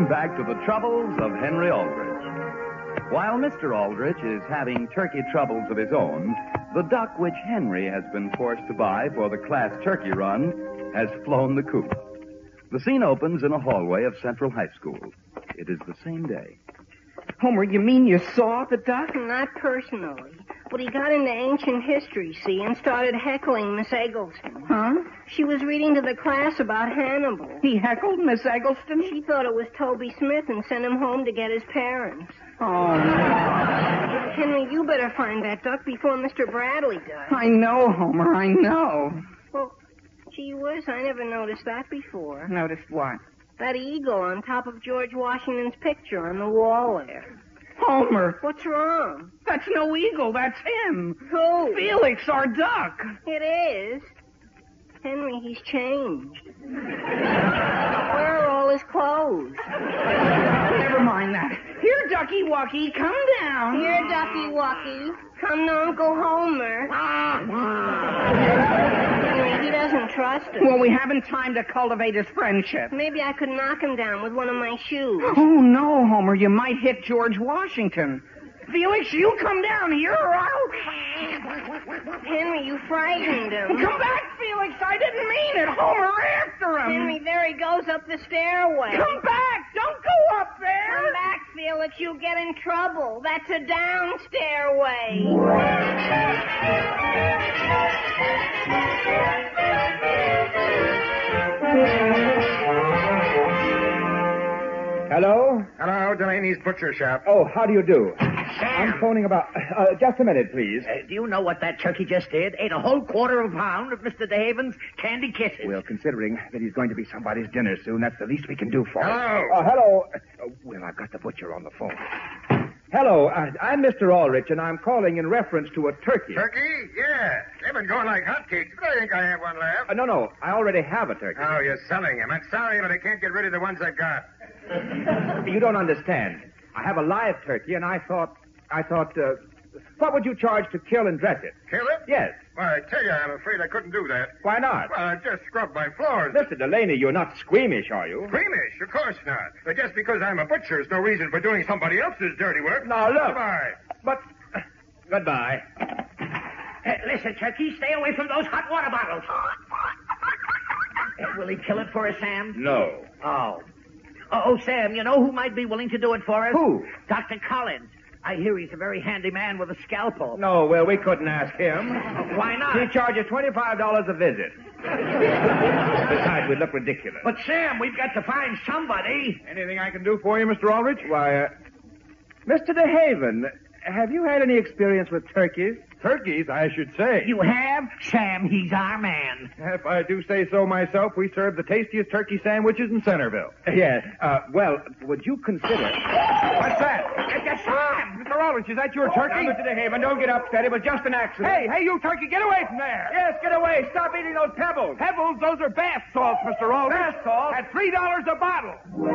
Welcome back to the troubles of Henry Aldrich. While Mr. Aldrich is having turkey troubles of his own, the duck which Henry has been forced to buy for the class turkey run has flown the coop. The scene opens in a hallway of Central High School. It is the same day. Homer, you mean you saw the duck? Not personally. But he got into ancient history, see, and started heckling Miss Eggleston. Huh? She was reading to the class about Hannibal. He heckled Miss Eggleston? She thought it was Toby Smith and sent him home to get his parents. Oh, Henry, you better find that duck before Mr. Bradley does. I know, Homer, I know. Well, gee whiz, I never noticed that before. Noticed what? That eagle on top of George Washington's picture on the wall there. Homer. What's wrong? That's no eagle, that's him. Who? Felix, our duck. It is. Henry, he's changed. Where are all his clothes? Never mind that. Here, Ducky Wucky, come down. Here, Ducky Wucky. Come to Uncle Homer. Henry, he doesn't trust us. Well, we haven't time to cultivate his friendship. Maybe I could knock him down with one of my shoes. Oh, no, Homer, you might hit George Washington. Felix, you come down here or I'll... Henry, you frightened him. Come back, Felix. I didn't mean it. Homer, after him. Henry, there he goes up the stairway. Come back. Don't go up there. Come back, Felix. You'll get in trouble. That's a down stairway. Hello? Hello, Delaney's butcher shop. Oh, how do you do? Sam! I'm phoning about... just a minute, please. Do you know what that turkey just did? Ate a whole quarter of a pound of Mr. DeHaven's candy kisses. Well, considering that he's going to be somebody's dinner soon, that's the least we can do for him. Hello? Hello. Well, I've got the butcher on the phone. Hello, I'm Mr. Aldrich, and I'm calling in reference to a turkey. Turkey? Yeah. They've been going like hotcakes, but I think I have one left. No, I already have a turkey. Oh, you're selling him. I'm sorry, but I can't get rid of the ones I've got. You don't understand. I have a live turkey, and I thought, what would you charge to kill and dress it? Kill it? Yes. Well, I tell you, I'm afraid I couldn't do that. Why not? Well, I just scrubbed my floors. Mr. Delaney, you're not squeamish, are you? Squeamish? Of course not. But just because I'm a butcher is no reason for doing somebody else's dirty work. Now, look. Goodbye. But, goodbye. Listen, Turkey, stay away from those hot water bottles. Will he kill it for us, Sam? No. Oh, Sam, you know who might be willing to do it for us? Who? Dr. Collins. I hear he's a very handy man with a scalpel. No, well, we couldn't ask him. Why not? He charges $25 a visit. Besides, we'd look ridiculous. But, Sam, we've got to find somebody. Anything I can do for you, Mr. Aldrich? Why, Mr. DeHaven, have you had any experience with turkeys? Turkeys, I should say. You have? Sam, he's our man. If I do say so myself, we serve the tastiest turkey sandwiches in Centerville. Yes. Well, would you consider... What's that? It's Sam! Mr. Aldrich, is that your turkey? Mr. DeHaven, don't get upset. It was just an accident. Hey, you turkey, get away from there. Yes, get away. Stop eating those pebbles. Pebbles? Those are bath salts, Mr. Aldrich. Bath salts? At $3 a bottle.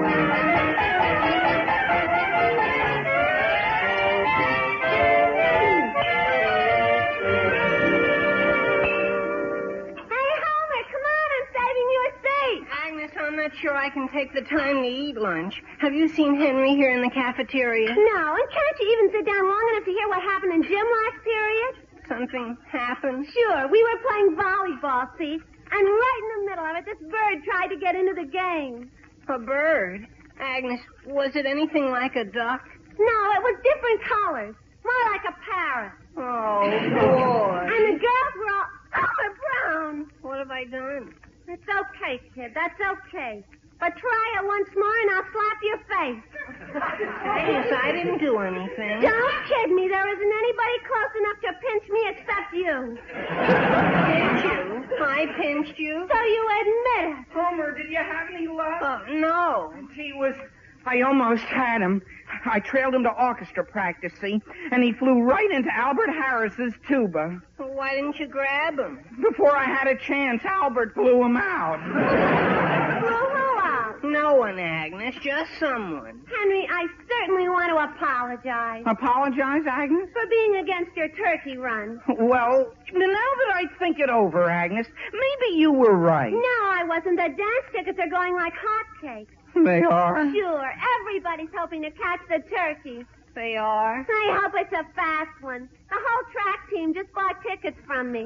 I'm not sure I can take the time to eat lunch. Have you seen Henry here in the cafeteria? No, and can't you even sit down long enough to hear what happened in gym last period? Something happened? Sure, we were playing volleyball, see? And right in the middle of it, this bird tried to get into the game. A bird? Agnes, was it anything like a duck? No, it was different colors. More like a parrot. Oh, boy. And the girls were all brown. What have I done? It's okay, kid. That's okay. But try it once more and I'll slap your face. Agnes, I didn't do anything. Don't kid me. There isn't anybody close enough to pinch me except you. Pinch you? I pinched you? So you admit it. Homer, did you have any luck? No. I almost had him. I trailed him to orchestra practice, see? And he flew right into Albert Harris's tuba. Well, why didn't you grab him? Before I had a chance, Albert blew him out. Blew who out? No one, Agnes. Just someone. Henry, I certainly want to apologize. Apologize, Agnes? For being against your turkey run. Well, now that I think it over, Agnes, maybe you were right. No, I wasn't. The dance tickets are going like hotcakes. They are? Sure. Everybody's hoping to catch the turkey. They are? I hope it's a fast one. The whole track team just bought tickets from me.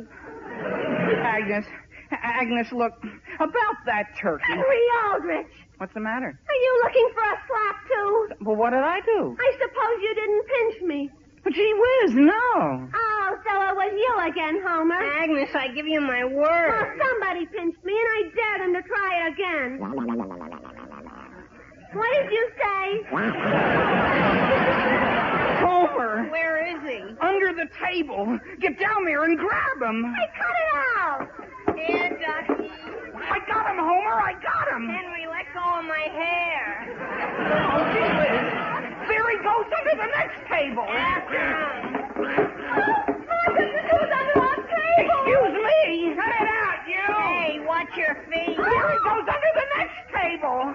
Agnes, look, about that turkey. Henry Aldrich. What's the matter? Are you looking for a slap, too? Well, what did I do? I suppose you didn't pinch me. Gee whiz, no. Oh, so it was you again, Homer. Agnes, I give you my word. Well, somebody pinched me, and I dared him to try it again. What did you say? Homer. Where is he? Under the table. Get down there and grab him. Hey, cut it out. Here, Ducky. I got him, Homer. I got him. Henry, let go of my hair. Oh, gee whiz. There he goes under the next table. After him. Who's under our table? Excuse me. Cut it out, you. Hey, watch your feet. There he goes under the next table.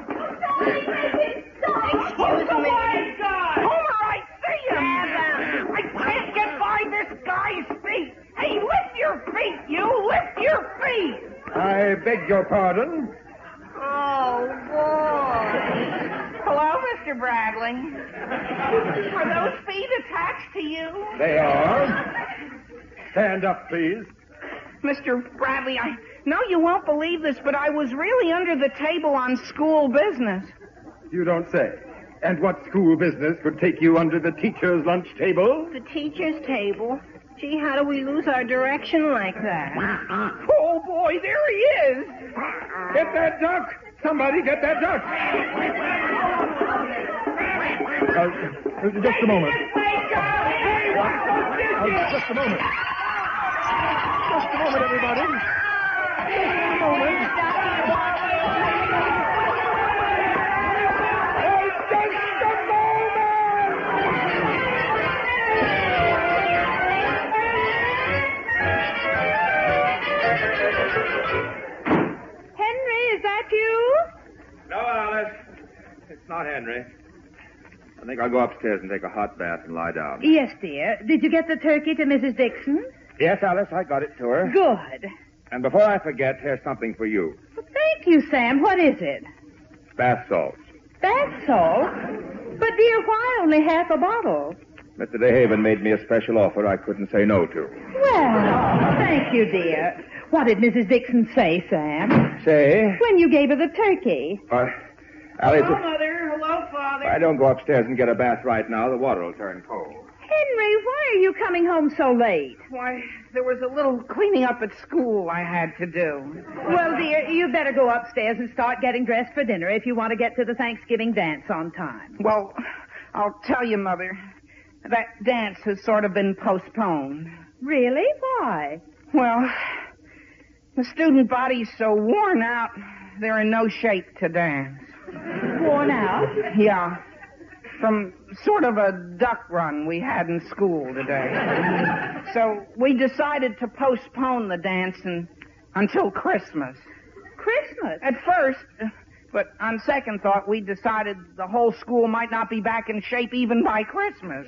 Excuse me. God. Homer, I see him. I can't get by this guy's feet. Hey, lift your feet, you. Lift your feet. I beg your pardon. Oh, boy. Hello, Mr. Bradley. Are those feet attached to you? They are. Stand up, please. Mr. Bradley, I know you won't believe this, but I was really under the table on school business. You don't say. And what school business could take you under the teacher's lunch table? The teacher's table? Gee, how do we lose our direction like that? Oh, boy, there he is. Get that duck. Somebody get that duck. Just a moment. Just a moment. Just a moment, everybody. Just a moment. Henry, is that you? No, Alice. It's not Henry. I think I'll go upstairs and take a hot bath and lie down. Yes, dear. Did you get the turkey to Mrs. Dixon? Yes, Alice, I got it to her. Good. And before I forget, here's something for you. Well, thank you, Sam. What is it? Bath salts. Bath salt? But, dear, why only half a bottle? Mr. DeHaven made me a special offer I couldn't say no to. Well, thank you, dear. What did Mrs. Dixon say, Sam? Say? When you gave her the turkey. Alice, Hello, Mother. Hello, Father. if I don't go upstairs and get a bath right now, the water will turn cold. Henry, why are you coming home so late? Why, there was a little cleaning up at school I had to do. Well, dear, you'd better go upstairs and start getting dressed for dinner if you want to get to the Thanksgiving dance on time. Well, I'll tell you, Mother, that dance has sort of been postponed. Really? Why? Well, the student body's so worn out, they're in no shape to dance. Worn out? Yeah. From sort of a duck run we had in school today. So we decided to postpone the dance until Christmas. Christmas? At first, but on second thought, we decided the whole school might not be back in shape even by Christmas.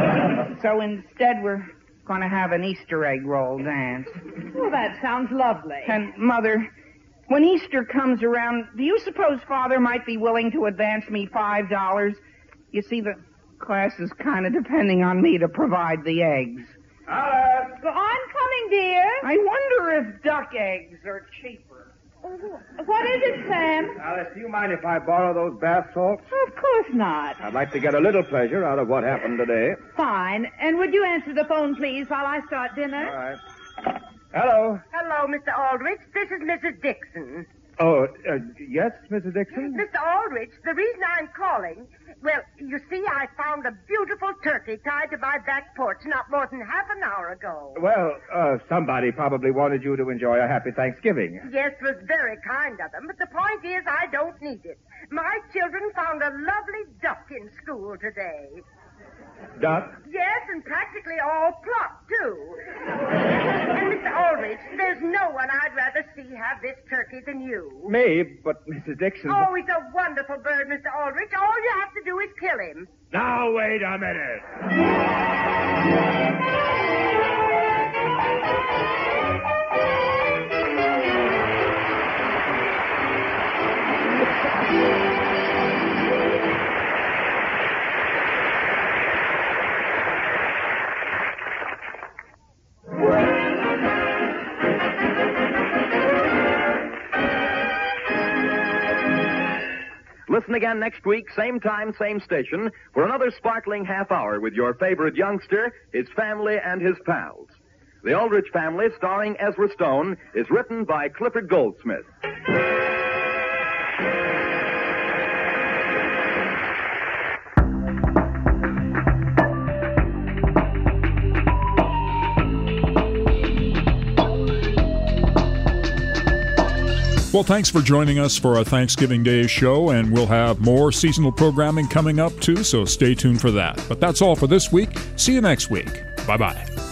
So instead, we're going to have an Easter egg roll dance. Well, that sounds lovely. And, Mother, when Easter comes around, do you suppose Father might be willing to advance me $5? You see, the class is kind of depending on me to provide the eggs. Alice! Well, I'm coming, dear. I wonder if duck eggs are cheaper. What is it, Sam? Alice, do you mind if I borrow those bath salts? Of course not. I'd like to get a little pleasure out of what happened today. Fine. And would you answer the phone, please, while I start dinner? All right. Hello. Hello, Mr. Aldrich. This is Mrs. Dixon. Oh, yes, Mrs. Dixon? Mr. Aldrich, the reason I'm calling, well, you see, I found a beautiful turkey tied to my back porch not more than half an hour ago. Well, somebody probably wanted you to enjoy a happy Thanksgiving. Yes, it was very kind of them, but the point is I don't need it. My children found a lovely duck in school today. Duck? Yes, and practically all plucked, too. And, Mr. Aldrich, there's no one I'd rather see have this turkey than you. Me, but Mrs. Dixon... Oh, he's a wonderful bird, Mr. Aldrich. All you have to do is kill him. Now, wait a minute. Listen again next week, same time, same station, for another sparkling half hour with your favorite youngster, his family, and his pals. The Aldrich Family, starring Ezra Stone, is written by Clifford Goldsmith. Well, thanks for joining us for our Thanksgiving Day show, and we'll have more seasonal programming coming up, too, so stay tuned for that. But that's all for this week. See you next week. Bye-bye.